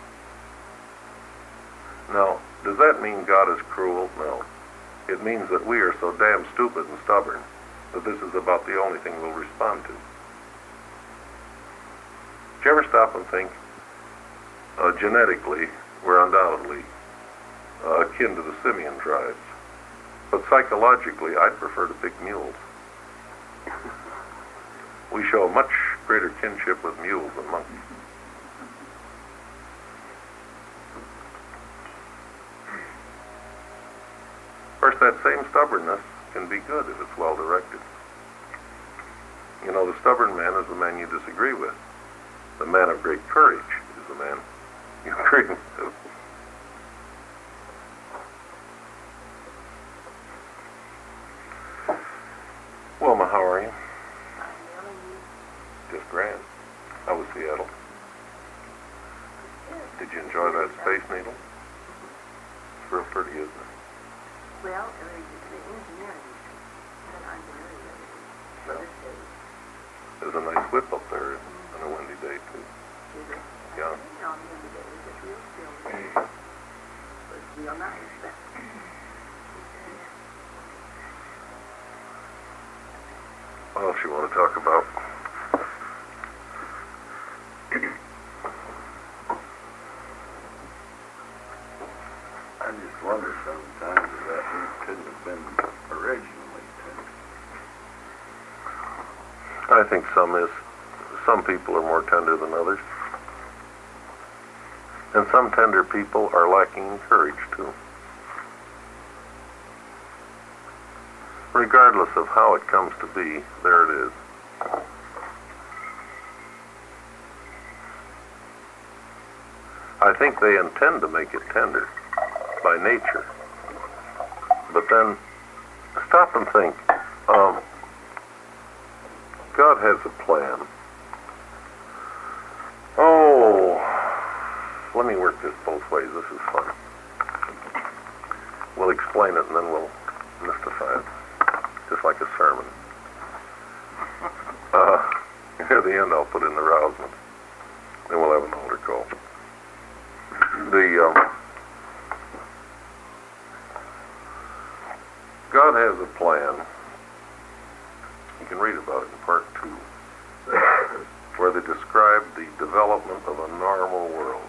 Now, does that mean God is cruel? No. It means that we are so damn stupid and stubborn that this is about the only thing we'll respond to. Did you ever stop and think, uh, genetically, we're undoubtedly uh, akin to the simian tribes, but psychologically, I'd prefer to pick mules. We show much greater kinship with mules than monkeys. Of course, that same stubbornness can be good if it's well directed. You know, the stubborn man is the man you disagree with. The man of great courage is the man you agree with. Wilma, how are you? Just grand. How was Seattle? Did you enjoy that Space Needle? It's real pretty, isn't it? Well, the engineering, and I'm very ready for this day. There's a nice whip up there on a windy day, too. Yeah. On windy days, it's real still. But it's real nice. What else you want to talk about? I just wonder sometimes if that root couldn't have been originally tender. I think some is. Some people are more tender than others. And some tender people are lacking in courage, too. Regardless of how it comes to be, there it is. I think they intend to make it tender by nature. But then, stop and think. Um, God has a plan. let me work this both ways. This is fun. We'll explain it and then we'll mystify it, just like a sermon. Uh, near the end, I'll put in the rousement. Then we'll have an altar call. The um, God has a plan. You can read about it in part two, where they describe the development of a normal world.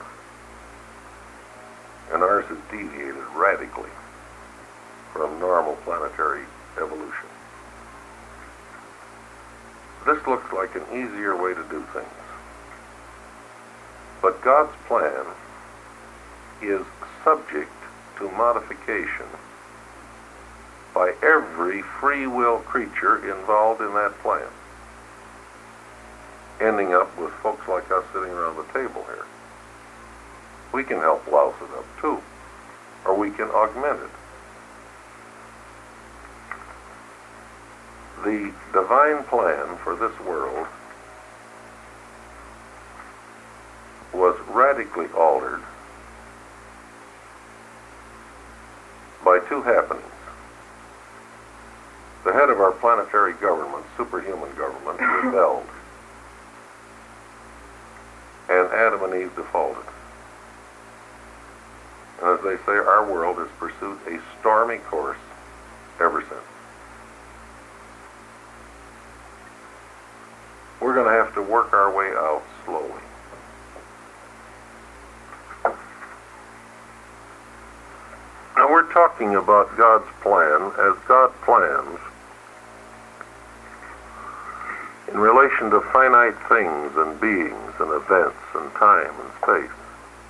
And ours has deviated radically from normal planetary evolution. This looks like an easier way to do things. But God's plan is subject to modification by every free will creature involved in that plan, ending up with folks like us sitting around the table here. We can help louse it up too, or we can augment it. The divine plan for this world was radically altered by two happenings. The head of our planetary government, superhuman government, rebelled, and Adam and Eve defaulted. And as they say, our world has pursued a stormy course ever since. We're going to have to work our way out slowly. Now we're talking about God's plan as God plans in relation to finite things and beings and events and time and space.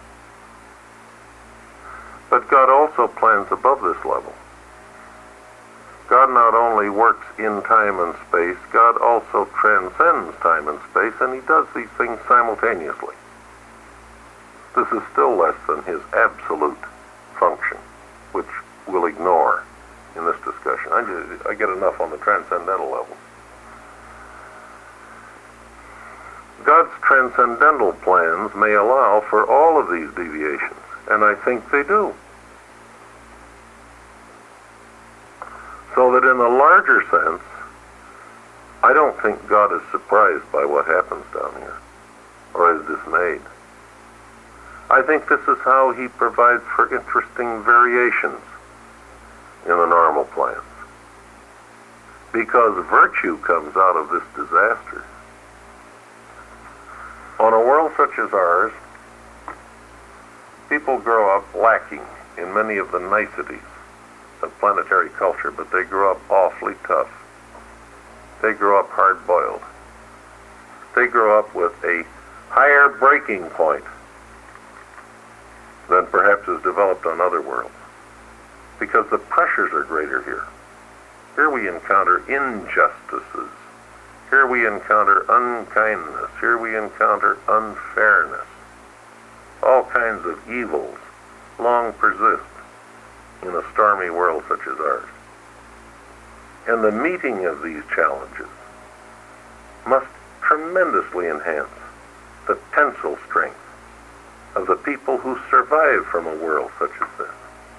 But God also plans above this level. God not only works in time and space, God also transcends time and space, and he does these things simultaneously. This is still less than his absolute function, which we'll ignore in this discussion. I, just, I get enough on the transcendental level. God's transcendental plans may allow for all of these deviations, and I think they do. So that in a larger sense, I don't think God is surprised by what happens down here, or is dismayed. I think this is how he provides for interesting variations in the normal plans. Because virtue comes out of this disaster. On a world such as ours, people grow up lacking in many of the niceties of planetary culture, but they grow up awfully tough. They grow up hard-boiled. They grow up with a higher breaking point than perhaps is developed on other worlds, because the pressures are greater here. Here we encounter injustices. Here we encounter unkindness. Here we encounter unfairness. All kinds of evils long persist in a stormy world such as ours. And the meeting of these challenges must tremendously enhance the tensile strength of the people who survive from a world such as this.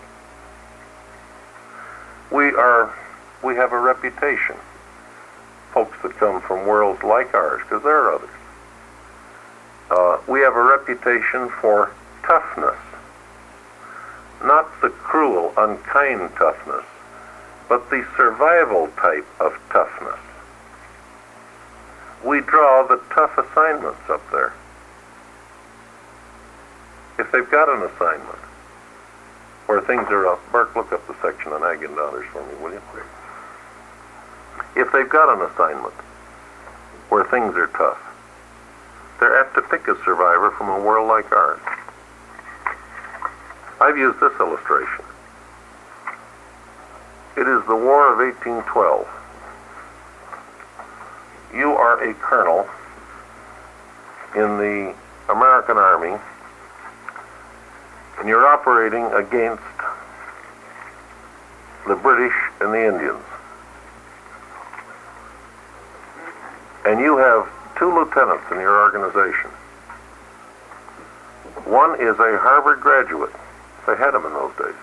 We are, we have a reputation, folks that come from worlds like ours, because there are others. Uh, we have a reputation for toughness. Not the cruel, unkind toughness, but the survival type of toughness. We draw the tough assignments up there. If they've got an assignment where things are up, Burke, look up the section on Agendaughters for me, will you? If they've got an assignment where things are tough, they're apt to pick a survivor from a world like ours. I've used this illustration. It is the War of eighteen twelve. You are a colonel in the American Army, and you're operating against the British and the Indians. And you have two lieutenants in your organization. One is a Harvard graduate. They had him in those days.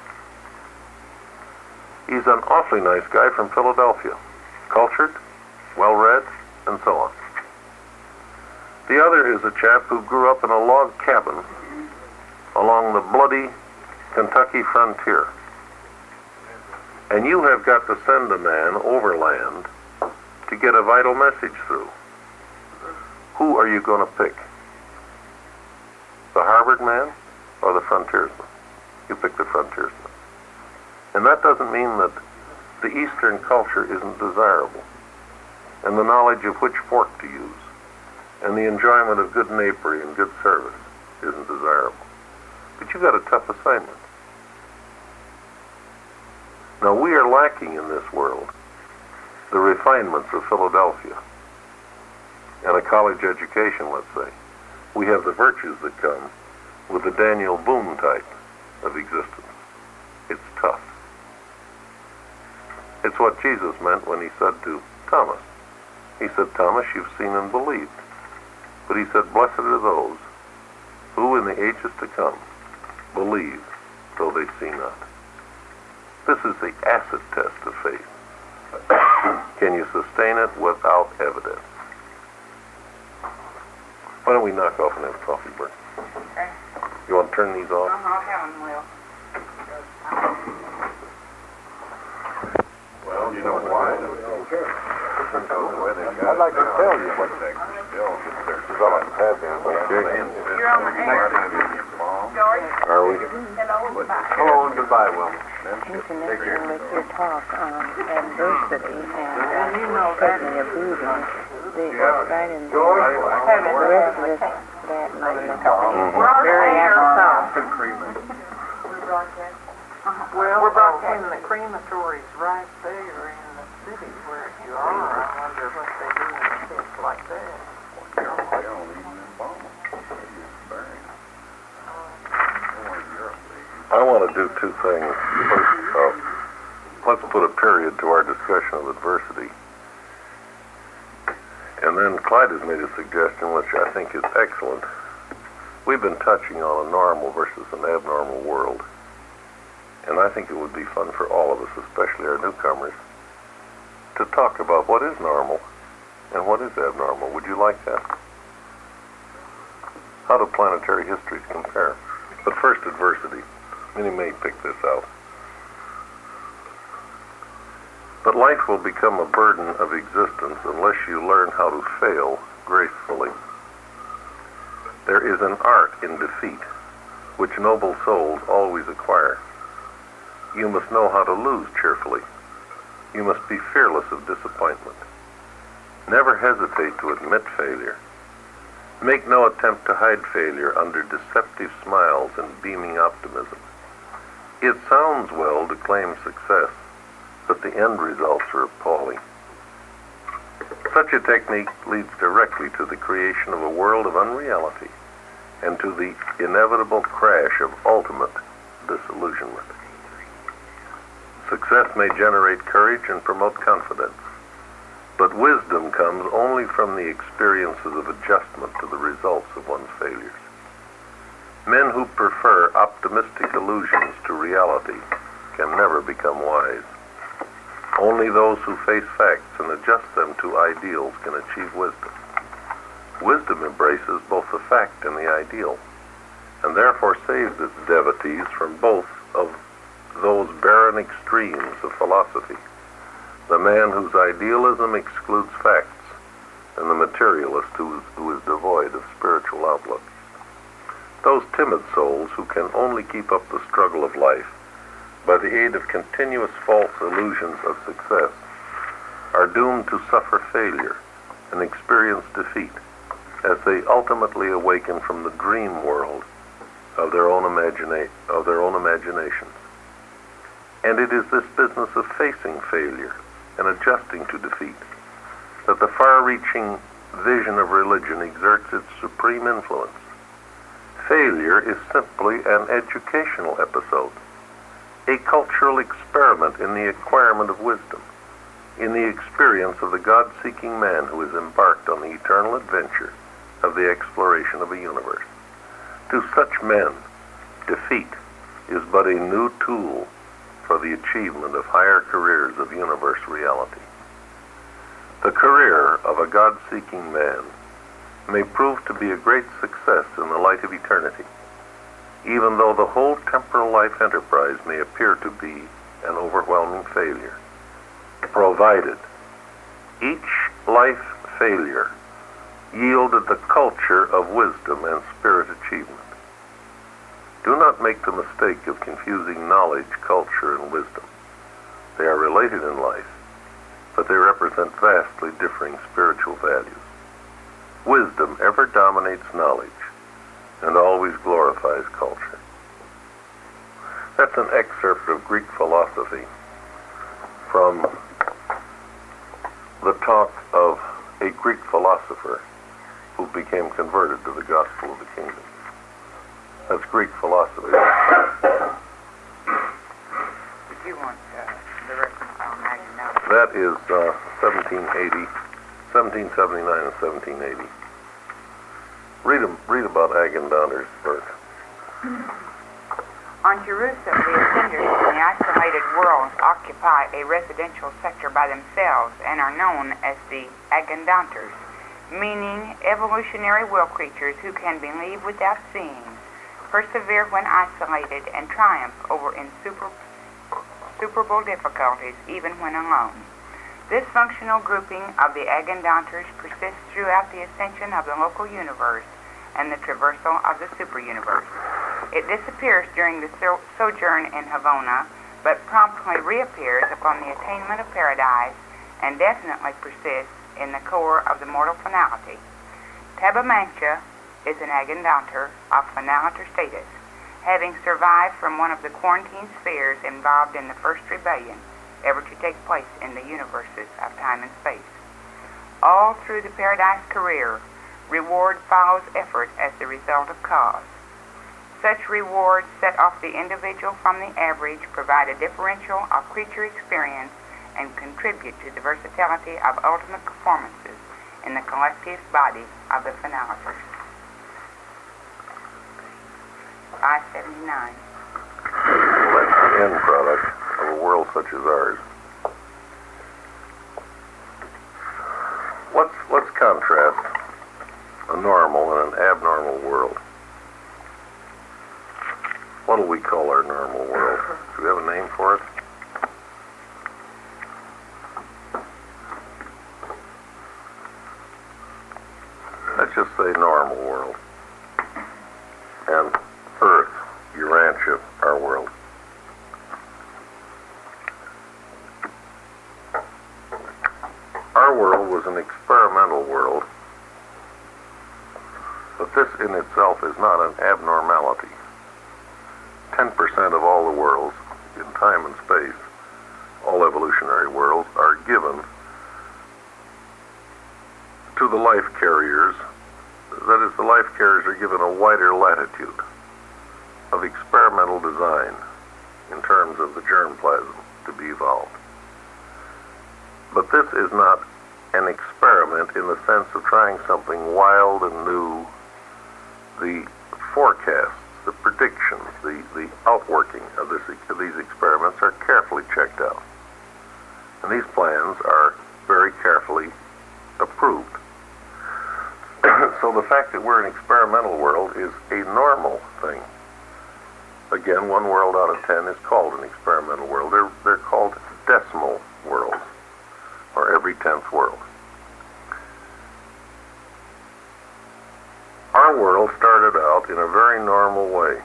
He's an awfully nice guy from Philadelphia. Cultured, well-read, and so on. The other is a chap who grew up in a log cabin along the bloody Kentucky frontier. And you have got to send a man overland to get a vital message through. Who are you going to pick? The Harvard man or the frontiersman? You pick the frontiersman. And that doesn't mean that the Eastern culture isn't desirable, and the knowledge of which fork to use, and the enjoyment of good napery and good service isn't desirable. But you've got a tough assignment. Now, we are lacking in this world the refinements of Philadelphia and a college education, let's say. We have the virtues that come with the Daniel Boone type of existence. It's tough. It's what Jesus meant when he said to Thomas. He said, Thomas, you've seen and believed. But he said, blessed are those who in the ages to come believe, though they see not. This is the acid test of faith. Can you sustain it without evidence? Why don't we knock off and have a coffee break? Okay. You want to turn these off? Uh-huh, Helen will. Well, you know why? I'd like to tell you what they still development has been. Okay. You're on the air. George? Are we? Hello, goodbye. Hello and goodbye, Wilma. In connection with your talk on adversity and uh, taking a beating, the right in the rest of this, that might be very apropos. Well, we're broadcasting the crematories right there in the city where you are. I wonder what they do in a place like that. They don't even embalm them. They just bury them. I want to do two things. First, uh, let's put a period to our discussion of adversity. And then Clyde has made a suggestion which I think is excellent. We've been touching on a normal versus an abnormal world. And I think it would be fun for all of us, especially our newcomers, to talk about what is normal and what is abnormal. Would you like that? How do planetary histories compare? But first, adversity. Many may pick this out. But life will become a burden of existence unless you learn how to fail gracefully. There is an art in defeat, which noble souls always acquire. You must know how to lose cheerfully. You must be fearless of disappointment. Never hesitate to admit failure. Make no attempt to hide failure under deceptive smiles and beaming optimism. It sounds well to claim success, but the end results are appalling. Such a technique leads directly to the creation of a world of unreality and to the inevitable crash of ultimate disillusionment. Success may generate courage and promote confidence, but wisdom comes only from the experiences of adjustment to the results of one's failures. Men who prefer optimistic illusions to reality can never become wise. Only those who face facts and adjust them to ideals can achieve wisdom. Wisdom embraces both the fact and the ideal, and therefore saves its devotees from both of those barren extremes of philosophy. The man whose idealism excludes facts, and the materialist who is, who is devoid of spiritual outlook. Those timid souls who can only keep up the struggle of life by the aid of continuous false illusions of success are doomed to suffer failure and experience defeat as they ultimately awaken from the dream world of their own imagina- of their own imaginations. And it is this business of facing failure and adjusting to defeat that the far-reaching vision of religion exerts its supreme influence. Failure is simply an educational episode, a cultural experiment in the acquirement of wisdom, in the experience of the God-seeking man who is embarked on the eternal adventure of the exploration of a universe. To such men, defeat is but a new tool for the achievement of higher careers of universe reality. The career of a God-seeking man may prove to be a great success in the light of eternity, even though the whole temporal life enterprise may appear to be an overwhelming failure, provided each life failure yielded the culture of wisdom and spirit achievement. Do not make the mistake of confusing knowledge, culture, and wisdom. They are related in life, but they represent vastly differing spiritual values. Wisdom ever dominates knowledge and always glorifies culture. That's an excerpt of Greek philosophy from the talk of a Greek philosopher who became converted to the gospel of the kingdom. That's Greek philosophy. Did you want uh, the reference on Agamemnon? That is uh, seventeen eighty, seventeen seventy-nine and seventeen eighty. Read, a, read about Agamemnon's birth. On Jerusalem, the ascenders in the isolated world occupy a residential sector by themselves and are known as the Agamemnons, meaning evolutionary will creatures who can believe without seeing, persevere when isolated, and triumph over insuperable difficulties even when alone. This functional grouping of the Agamemnons persists throughout the ascension of the local universe and the traversal of the superuniverse. It disappears during the so- sojourn in Havona, but promptly reappears upon the attainment of paradise and definitely persists in the core of the mortal finality. Tabamancha is an Agamemnon of finaliter status, having survived from one of the quarantine spheres involved in the first rebellion ever to take place in the universes of time and space. All through the paradise career, reward follows effort as the result of cause. Such rewards set off the individual from the average, provide a differential of creature experience, and contribute to the versatility of ultimate performances in the collective body of the finaliters. five seventy-nine. That's the end product of a world such as ours. Let's, let's contrast a normal and an abnormal world. What do we call our normal world? Do we have a name for it? Let's just say normal world. And Earth, Urantia, our world. Our world was an experimental world, but this in itself is not an abnormality. ten percent of all the worlds in time and space, all evolutionary worlds, are given to the life carriers. That is, the life carriers are given a wider latitude of experimental design in terms of the germplasm to be evolved. But this is not an experiment in the sense of trying something wild and new. The forecasts, the predictions, the, the outworking of, this, of these experiments are carefully checked out. And these plans are very carefully approved. So the fact that we're an experimental world is a normal thing. Again, one world out of ten is called an experimental world. They're, they're called decimal worlds, or every tenth world. Our world started out in a very normal way.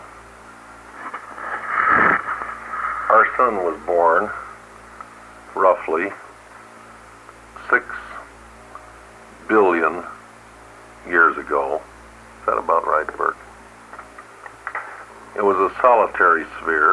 Our sun was born roughly six billion years ago. Is that about right, Bert? It was a solitary sphere.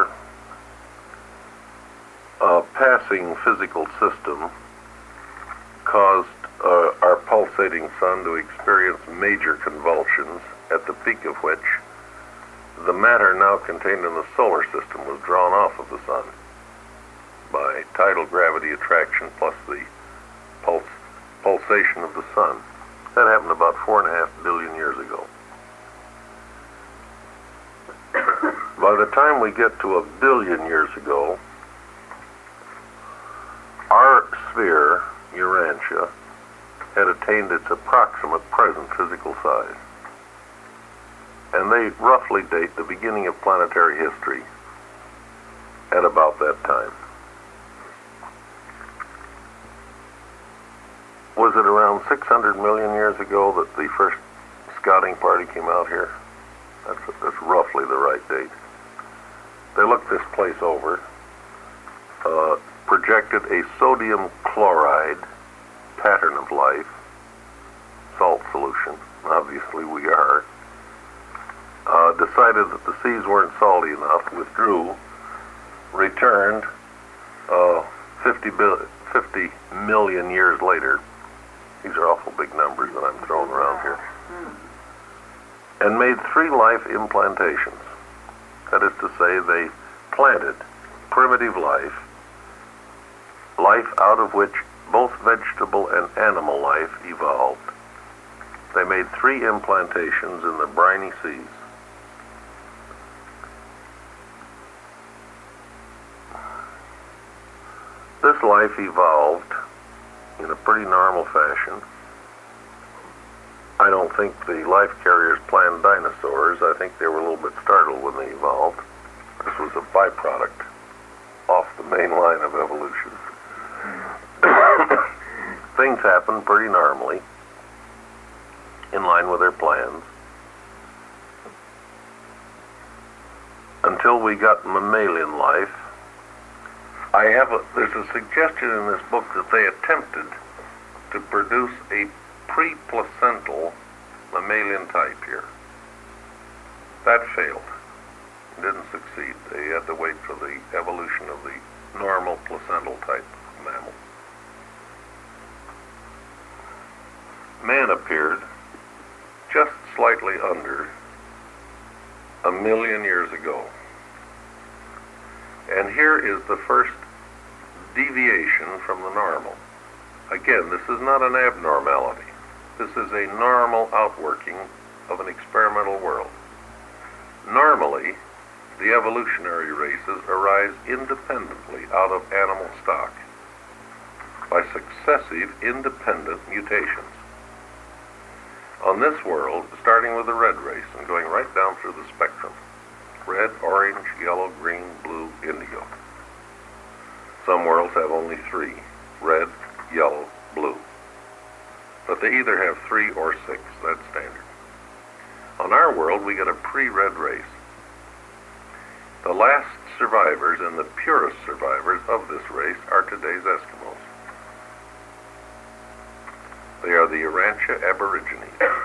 A passing physical system caused uh, our pulsating sun to experience major convulsions, at the peak of which the matter now contained in the solar system was drawn off of the sun by tidal gravity attraction plus the pulse, pulsation of the sun. That happened about four and a half billion years ago. By the time we get to a billion years ago, our sphere, Urantia, had attained its approximate present physical size. And they roughly date the beginning of planetary history at about that time. Was it around six hundred million years ago that the first scouting party came out here? That's, that's roughly the right date. They looked this place over, uh, projected a sodium chloride pattern of life, salt solution, obviously we are, uh, decided that the seas weren't salty enough, withdrew, returned uh, fifty, fifty million years later. These are awful big numbers that I'm throwing around here. And made three life implantations. That is to say, they planted primitive life, life out of which both vegetable and animal life evolved. They made three implantations in the briny seas. This life evolved in a pretty normal fashion. I don't think the life carriers planned dinosaurs. I think they were a little bit startled when they evolved. This was a byproduct off the main line of evolution. Things happened pretty normally, in line with their plans, until we got mammalian life. I have a, there's a suggestion in this book that they attempted to produce a pre-placental mammalian type here. That failed. Didn't succeed. They had to wait for the evolution of the normal placental type mammal. Man appeared just slightly under a million years ago. And here is the first deviation from the normal. Again, this is not an abnormality. This is a normal outworking of an experimental world. Normally, the evolutionary races arise independently out of animal stock by successive independent mutations. On this world, starting with the red race and going right down through the spectrum, red, orange, yellow, green, blue, indigo. Some worlds have only three, red, yellow, blue. But they either have three or six, that's standard. On our world, we get a pre-red race. The last survivors and the purest survivors of this race are today's Eskimos. They are the Urantia Aborigines.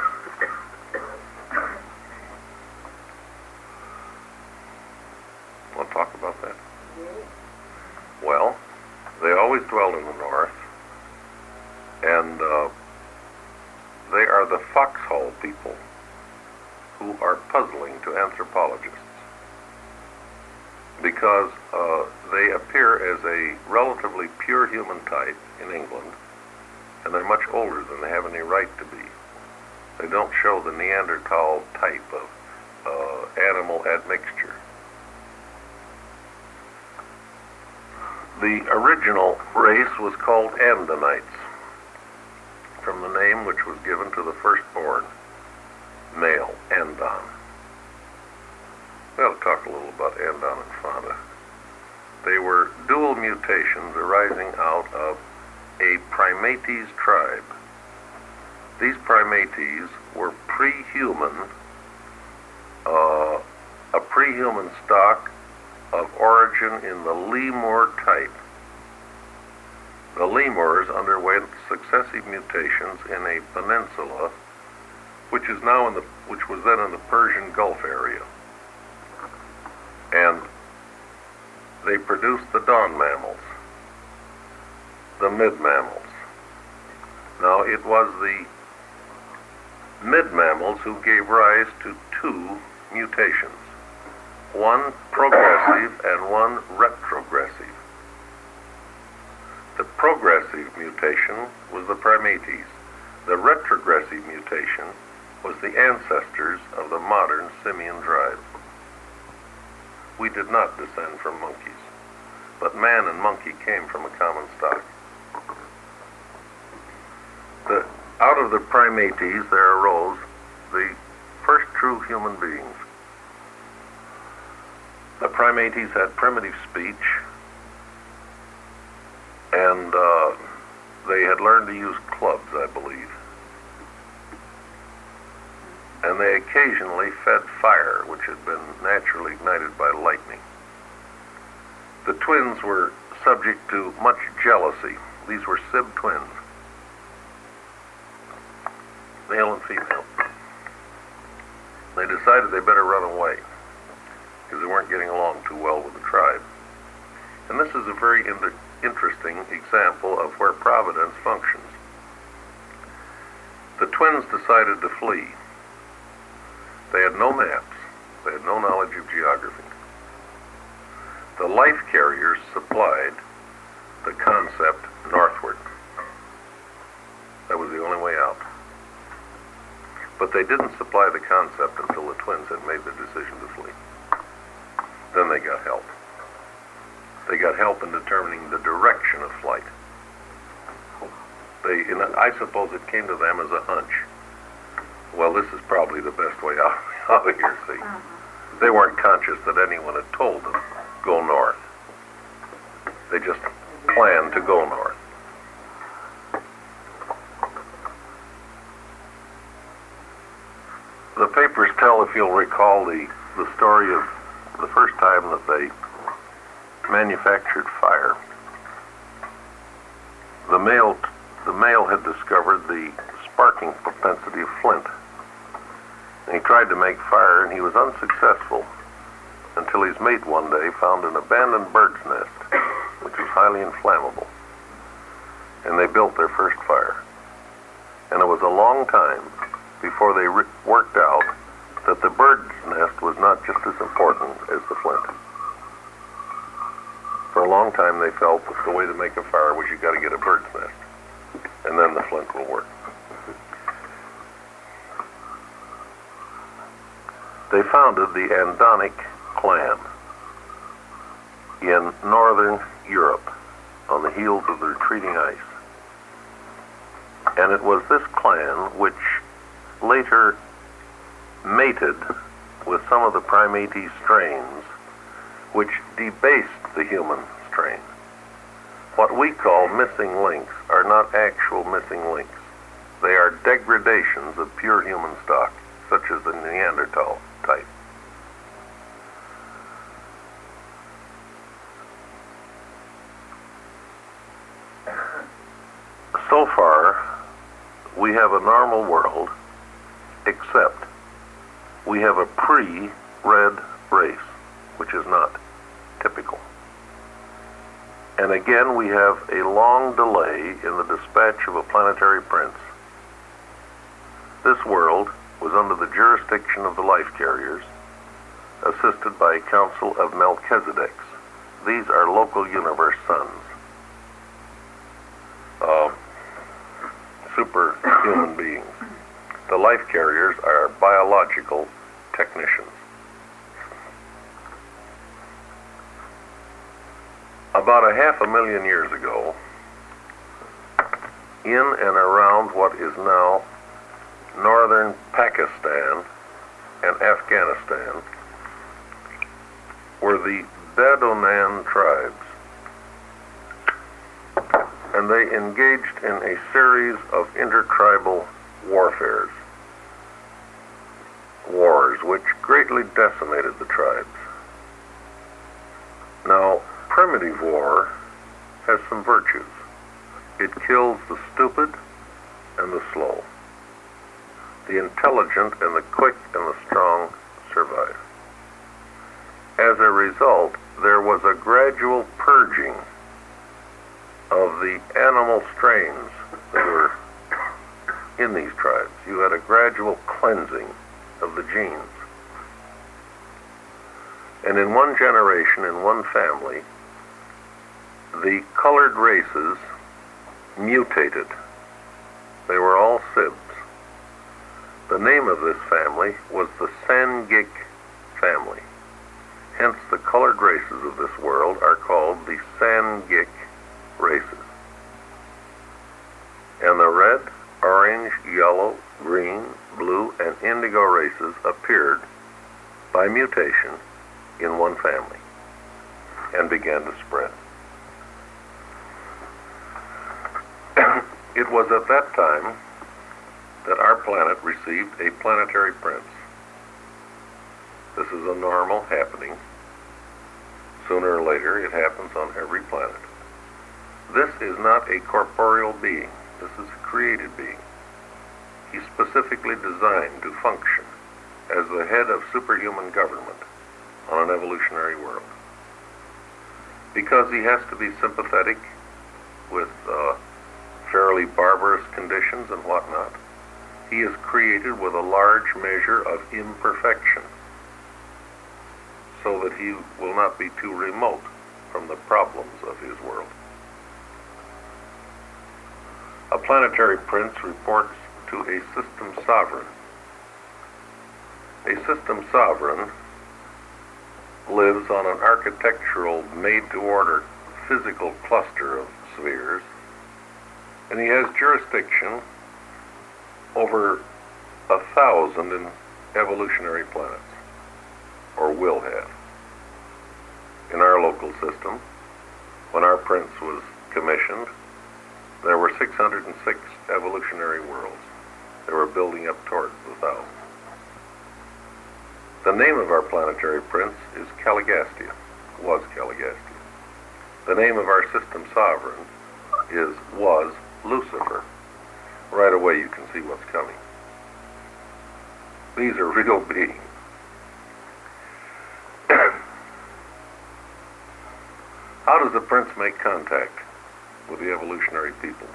Want to talk about that? Well, they always dwelled in the north, and uh, they are the foxhole people who are puzzling to anthropologists because uh, they appear as a relatively pure human type in England, and they're much older than they have any right to be. They don't show the Neanderthal type of uh, animal admixture. The original race was called Andonites, from the name which was given to the firstborn male, Andon. We ought to talk a little about Andon and Fonda. They were dual mutations arising out of a Primates tribe. These Primates were pre-human, uh, a pre-human stock of origin in the lemur type. The lemurs underwent successive mutations in a peninsula, which is now in the, which was then in the Persian Gulf area, and they produced the dawn mammals, the mid-mammals. Now, it was the mid-mammals who gave rise to two mutations, one progressive and one retrogressive. The progressive mutation was the Primates. The retrogressive mutation was the ancestors of the modern simian tribe. we did not descend from monkeys, but man and monkey came from a common stock. The, out of the primates there arose the first true human beings. The primates had primitive speech, and uh, they had learned to use clubs, I believe. And they occasionally fed fire, which had been naturally ignited by lightning. The twins were subject to much jealousy. These were sib twins, male and female. They decided they better run away because they weren't getting along too well with the tribe. And this is a very inter- interesting example of where providence functions. The twins decided to flee. They had no maps. They had no knowledge of geography. The life carriers supplied the concept northward. That was the only way out. But they didn't supply the concept until the twins had made the decision to flee. Then they got help. They got help in determining the direction of flight. They, in a, I suppose it came to them as a hunch. Well, this is probably the best way out, out of here, see. Mm-hmm. They weren't conscious that anyone had told them, go north. They just planned to go north. The papers tell, if you'll recall, the, the story of the first time that they manufactured fire. The male, the male had discovered the sparking propensity of flint. And he tried to make fire, and he was unsuccessful until his mate one day found an abandoned bird's nest, which was highly inflammable. And they built their first fire. And it was a long time before they re- worked out that the bird's nest was not just as important as the flint. For a long time they felt that the way to make a fire was you got to get a bird's nest, and then the flint will work. They founded the Andonic clan in northern Europe on the heels of the retreating ice. And it was this clan which later mated with some of the primates strains which debased the human strain. What we call missing links are not actual missing links. They are degradations of pure human stock, such as the Neanderthal type. So far, we have a normal world, except we have a pre-red race, which is not typical. And again, we have a long delay in the dispatch of a planetary prince. This world was under the jurisdiction of the life carriers, assisted by a council of Melchizedeks. These are local universe sons. Uh, superhuman beings. The life carriers are biological technicians. About a half a million years ago, in and around what is now northern Pakistan and Afghanistan, were the Bedouin tribes. And they engaged in a series of intertribal warfares, wars which greatly decimated the tribes. Now, primitive war has some virtues. It kills the stupid and the slow. The intelligent and the quick and the strong survive. As a result, there was a gradual purging of the animal strains that were in these tribes. You had a gradual cleansing of the genes. And in one generation, in one family, the colored races mutated. They were all Sibs. The name of this family was the Sangik family. Hence, the colored races of this world are called the Sangik races. And the red, orange, yellow, green, blue, and indigo races appeared by mutation in one family and began to spread. It was at that time that our planet received a planetary prince. This is a normal happening. Sooner or later, it happens on every planet. This is not a corporeal being. This is a created being. He's specifically designed to function as the head of superhuman government on an evolutionary world. Because he has to be sympathetic with uh, fairly barbarous conditions and whatnot, he is created with a large measure of imperfection so that he will not be too remote from the problems of his world. A planetary prince reports to a system sovereign. A system sovereign lives on an architectural, made-to-order physical cluster of spheres, and he has jurisdiction over a thousand in evolutionary planets, or will have. In our local system, when our prince was commissioned, there were six hundred six evolutionary worlds. They were building up towards the thousand. The name of our planetary prince is Caligastia, was Caligastia. The name of our system sovereign is, was Lucifer. Right away you can see what's coming. These are real beings. How does the prince make contact with the evolutionary peoples?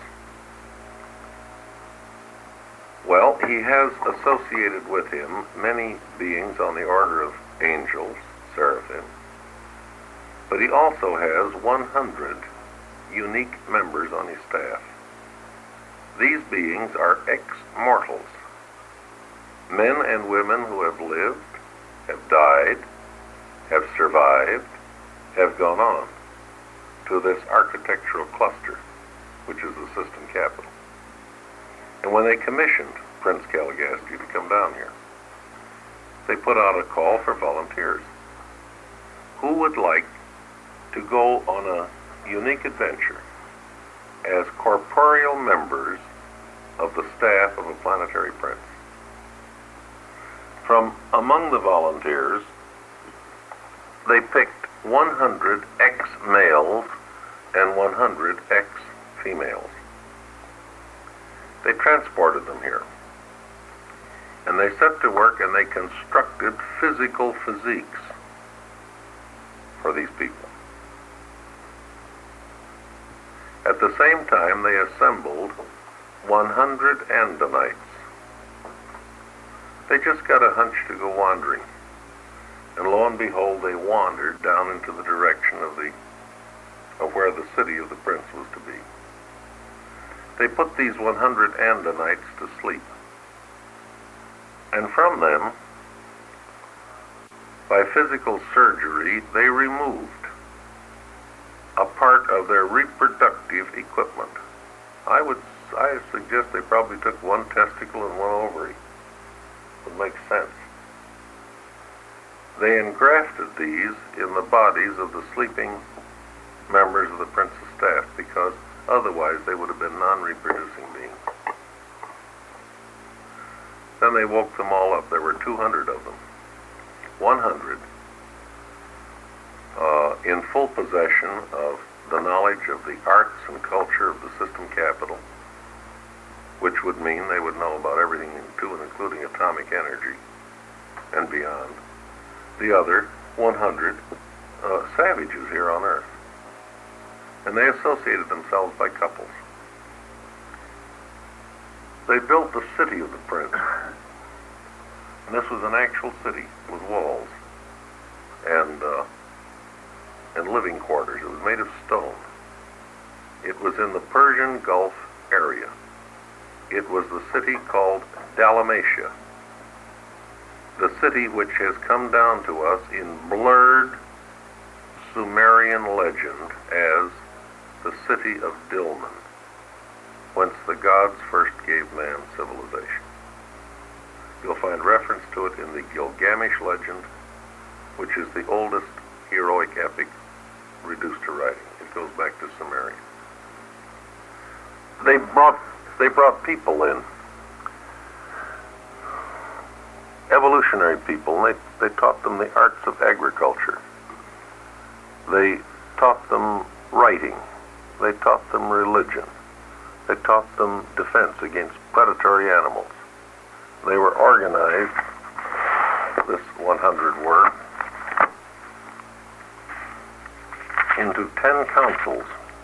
Well, he has associated with him many beings on the order of angels, seraphim, but he also has one hundred unique members on his staff. These beings are ex-mortals, men and women who have lived, have died, have survived, have gone on to this architectural cluster, which is the system capital. And when they commissioned Prince Caligastia to come down here, they put out a call for volunteers. Who would like to go on a unique adventure as corporeal members of the staff of a planetary prince? From among the volunteers, they picked one hundred ex-males and one hundred ex-females. They transported them here. And they set to work and they constructed physical physiques for these people. At the same time, they assembled one hundred Andonites. They just got a hunch to go wandering. And lo and behold, they wandered down into the direction of the of where the city of the prince was to be. They put these one hundred Andonites to sleep. And from them, by physical surgery, they removed a part of their reproductive equipment. I would I suggest they probably took one testicle and one ovary. Would make sense. They engrafted these in the bodies of the sleeping members of the prince's staff, because otherwise they would have been non-reproducing beings. Then they woke them all up. There were two hundred of them. one hundred uh, in full possession of the knowledge of the arts and culture of the system capital, which would mean they would know about everything to and including atomic energy and beyond. The other one hundred uh, savages here on Earth. And they associated themselves by couples. They built the city of the prince. And this was an actual city with walls and uh, and living quarters. It was made of stone. It was in the Persian Gulf area. It was the city called Dalmatia. The the city which has come down to us in blurred Sumerian legend as the city of Dilmun, whence the gods first gave man civilization. You'll find reference to it in the Gilgamesh legend, which is the oldest heroic epic reduced to writing. It goes back to Sumeria. They brought they brought people in, evolutionary people, and they, they taught them the arts of agriculture. They taught them writing. They taught them religion. They taught them defense against predatory animals. They were organized, this one hundred were, into ten councils.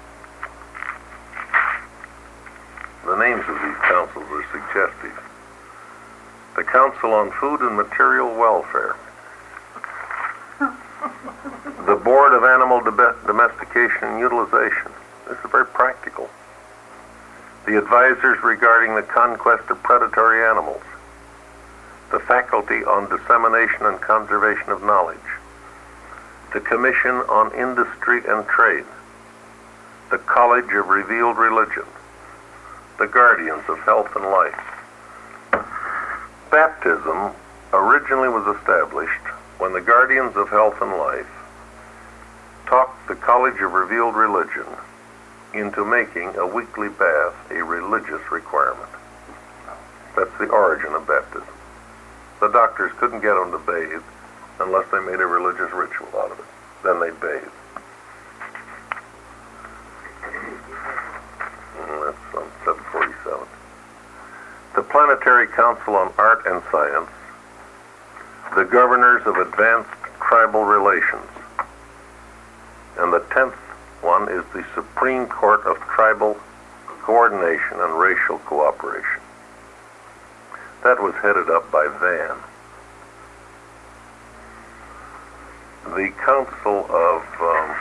The names of these councils are suggestive. The Council on Food and Material Welfare, the Board of Animal Dom- Domestication and Utilization. This is very practical. The Advisors Regarding the Conquest of Predatory Animals, the Faculty on Dissemination and Conservation of Knowledge, the Commission on Industry and Trade, the College of Revealed Religion, the Guardians of Health and Life. Baptism originally was established when the Guardians of Health and Life talked the College of Revealed Religion into making a weekly bath a religious requirement. That's the origin of baptism. The doctors couldn't get them to bathe unless they made a religious ritual out of it. Then they'd bathe. And that's on seven forty-seven. The Planetary Council on Art and Science, the Governors of Advanced Tribal Relations, and the tenth one is the Supreme Court of Tribal Coordination and Racial Cooperation. That was headed up by Van. The Council of um,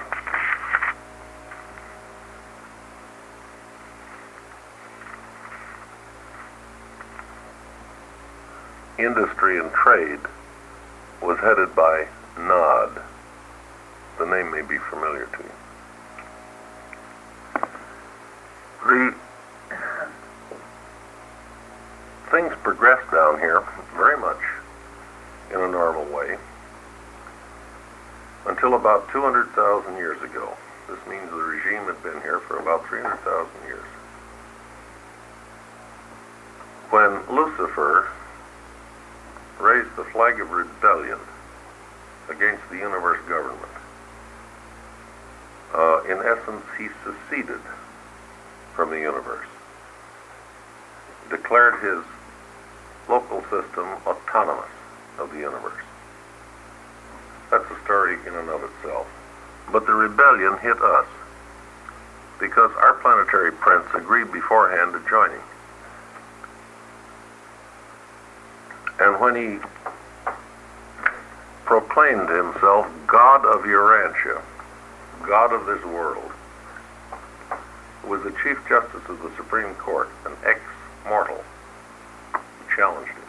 Industry and Trade was headed by Nod. The name may be familiar to you. The things progressed down here very much in a normal way until about two hundred thousand years ago. This means the regime had been here for about three hundred thousand years. When Lucifer raised the flag of rebellion against the universe government, uh, in essence, he seceded from the universe, declared his local system autonomous of the universe. That's a story in and of itself. But the rebellion hit us because our planetary prince agreed beforehand to joining. And when he proclaimed himself God of Urantia, God of this world, was the Chief Justice of the Supreme Court, an ex-mortal, who challenged him.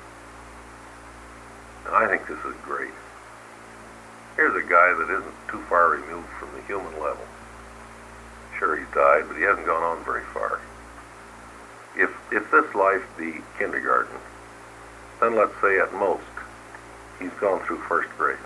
And I think this is great. Here's a guy that isn't too far removed from the human level. Sure, he's died, but he hasn't gone on very far. If, if this life be kindergarten, then let's say at most, he's gone through first grade.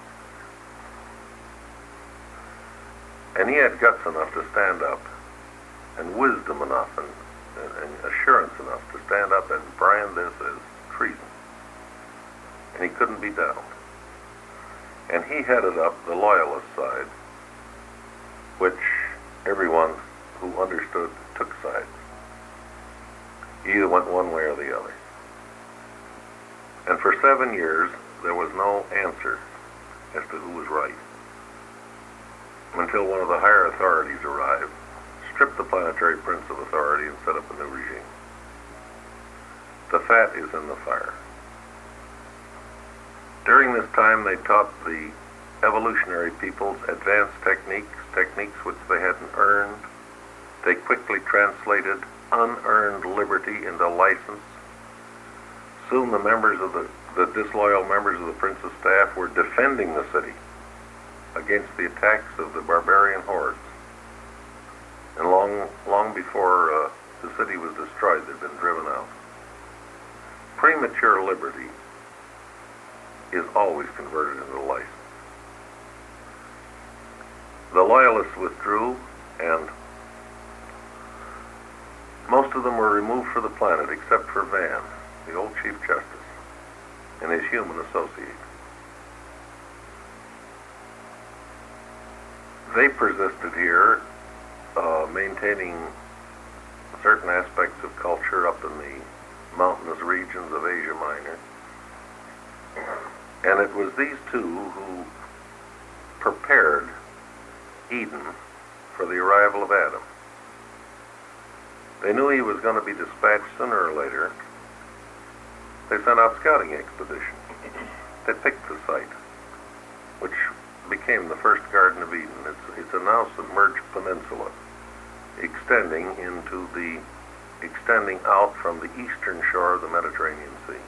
And he had guts enough to stand up, and wisdom enough, and, and, and assurance enough to stand up and brand this as treason. And he couldn't be downed. And he headed up the loyalist side, which everyone who understood took sides. He either went one way or the other. And for seven years, there was no answer as to who was right, until one of the higher authorities arrived, stripped the planetary prince of authority, and set up a new regime. The fat is in the fire. During this time, they taught the evolutionary peoples advanced techniques, techniques which they hadn't earned. They quickly translated unearned liberty into license. Soon the members of the that disloyal members of the prince's staff were defending the city against the attacks of the barbarian hordes. And long, long before uh, the city was destroyed, they'd been driven out. Premature liberty is always converted into life. The loyalists withdrew, and most of them were removed from the planet except for Van, the old Chief Justice, and his human associate. They persisted here, uh, maintaining certain aspects of culture up in the mountainous regions of Asia Minor. And it was these two who prepared Eden for the arrival of Adam. They knew he was going to be dispatched sooner or later. They sent out scouting expeditions. They picked the site, which became the first Garden of Eden. It's, it's a now submerged peninsula, extending into the, extending out from the eastern shore of the Mediterranean Sea.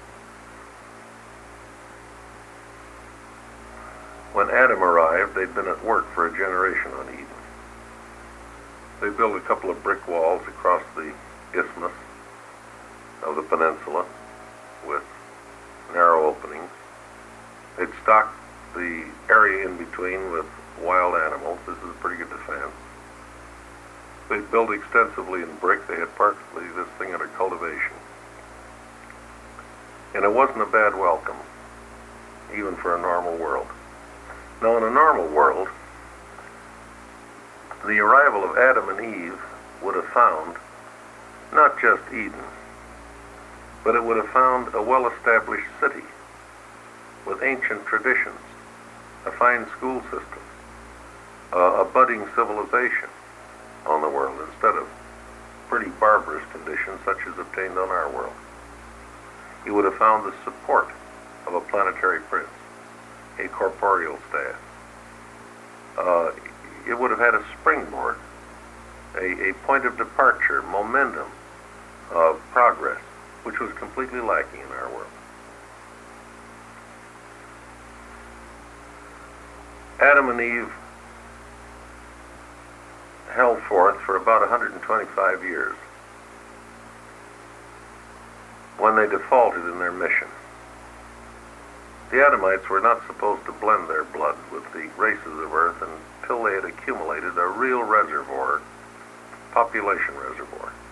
When Adam arrived, they'd been at work for a generation on Eden. They built a couple of brick walls across the isthmus of the peninsula with narrow openings. They'd stocked the area in between with wild animals. This is a pretty good defense. They built extensively in brick. They had partly this thing under cultivation. And it wasn't a bad welcome, even for a normal world. Now, in a normal world, the arrival of Adam and Eve would have found not just Eden, but it would have found a well-established city with ancient traditions, a fine school system, uh, a budding civilization on the world instead of pretty barbarous conditions such as obtained on our world. He would have found the support of a planetary prince, a corporeal staff. Uh, it would have had a springboard, a, a point of departure, momentum of progress, which was completely lacking in our world. Adam and Eve held forth for about one hundred twenty-five years when they defaulted in their mission. The Adamites were not supposed to blend their blood with the races of Earth until they had accumulated a real reservoir, population reservoir.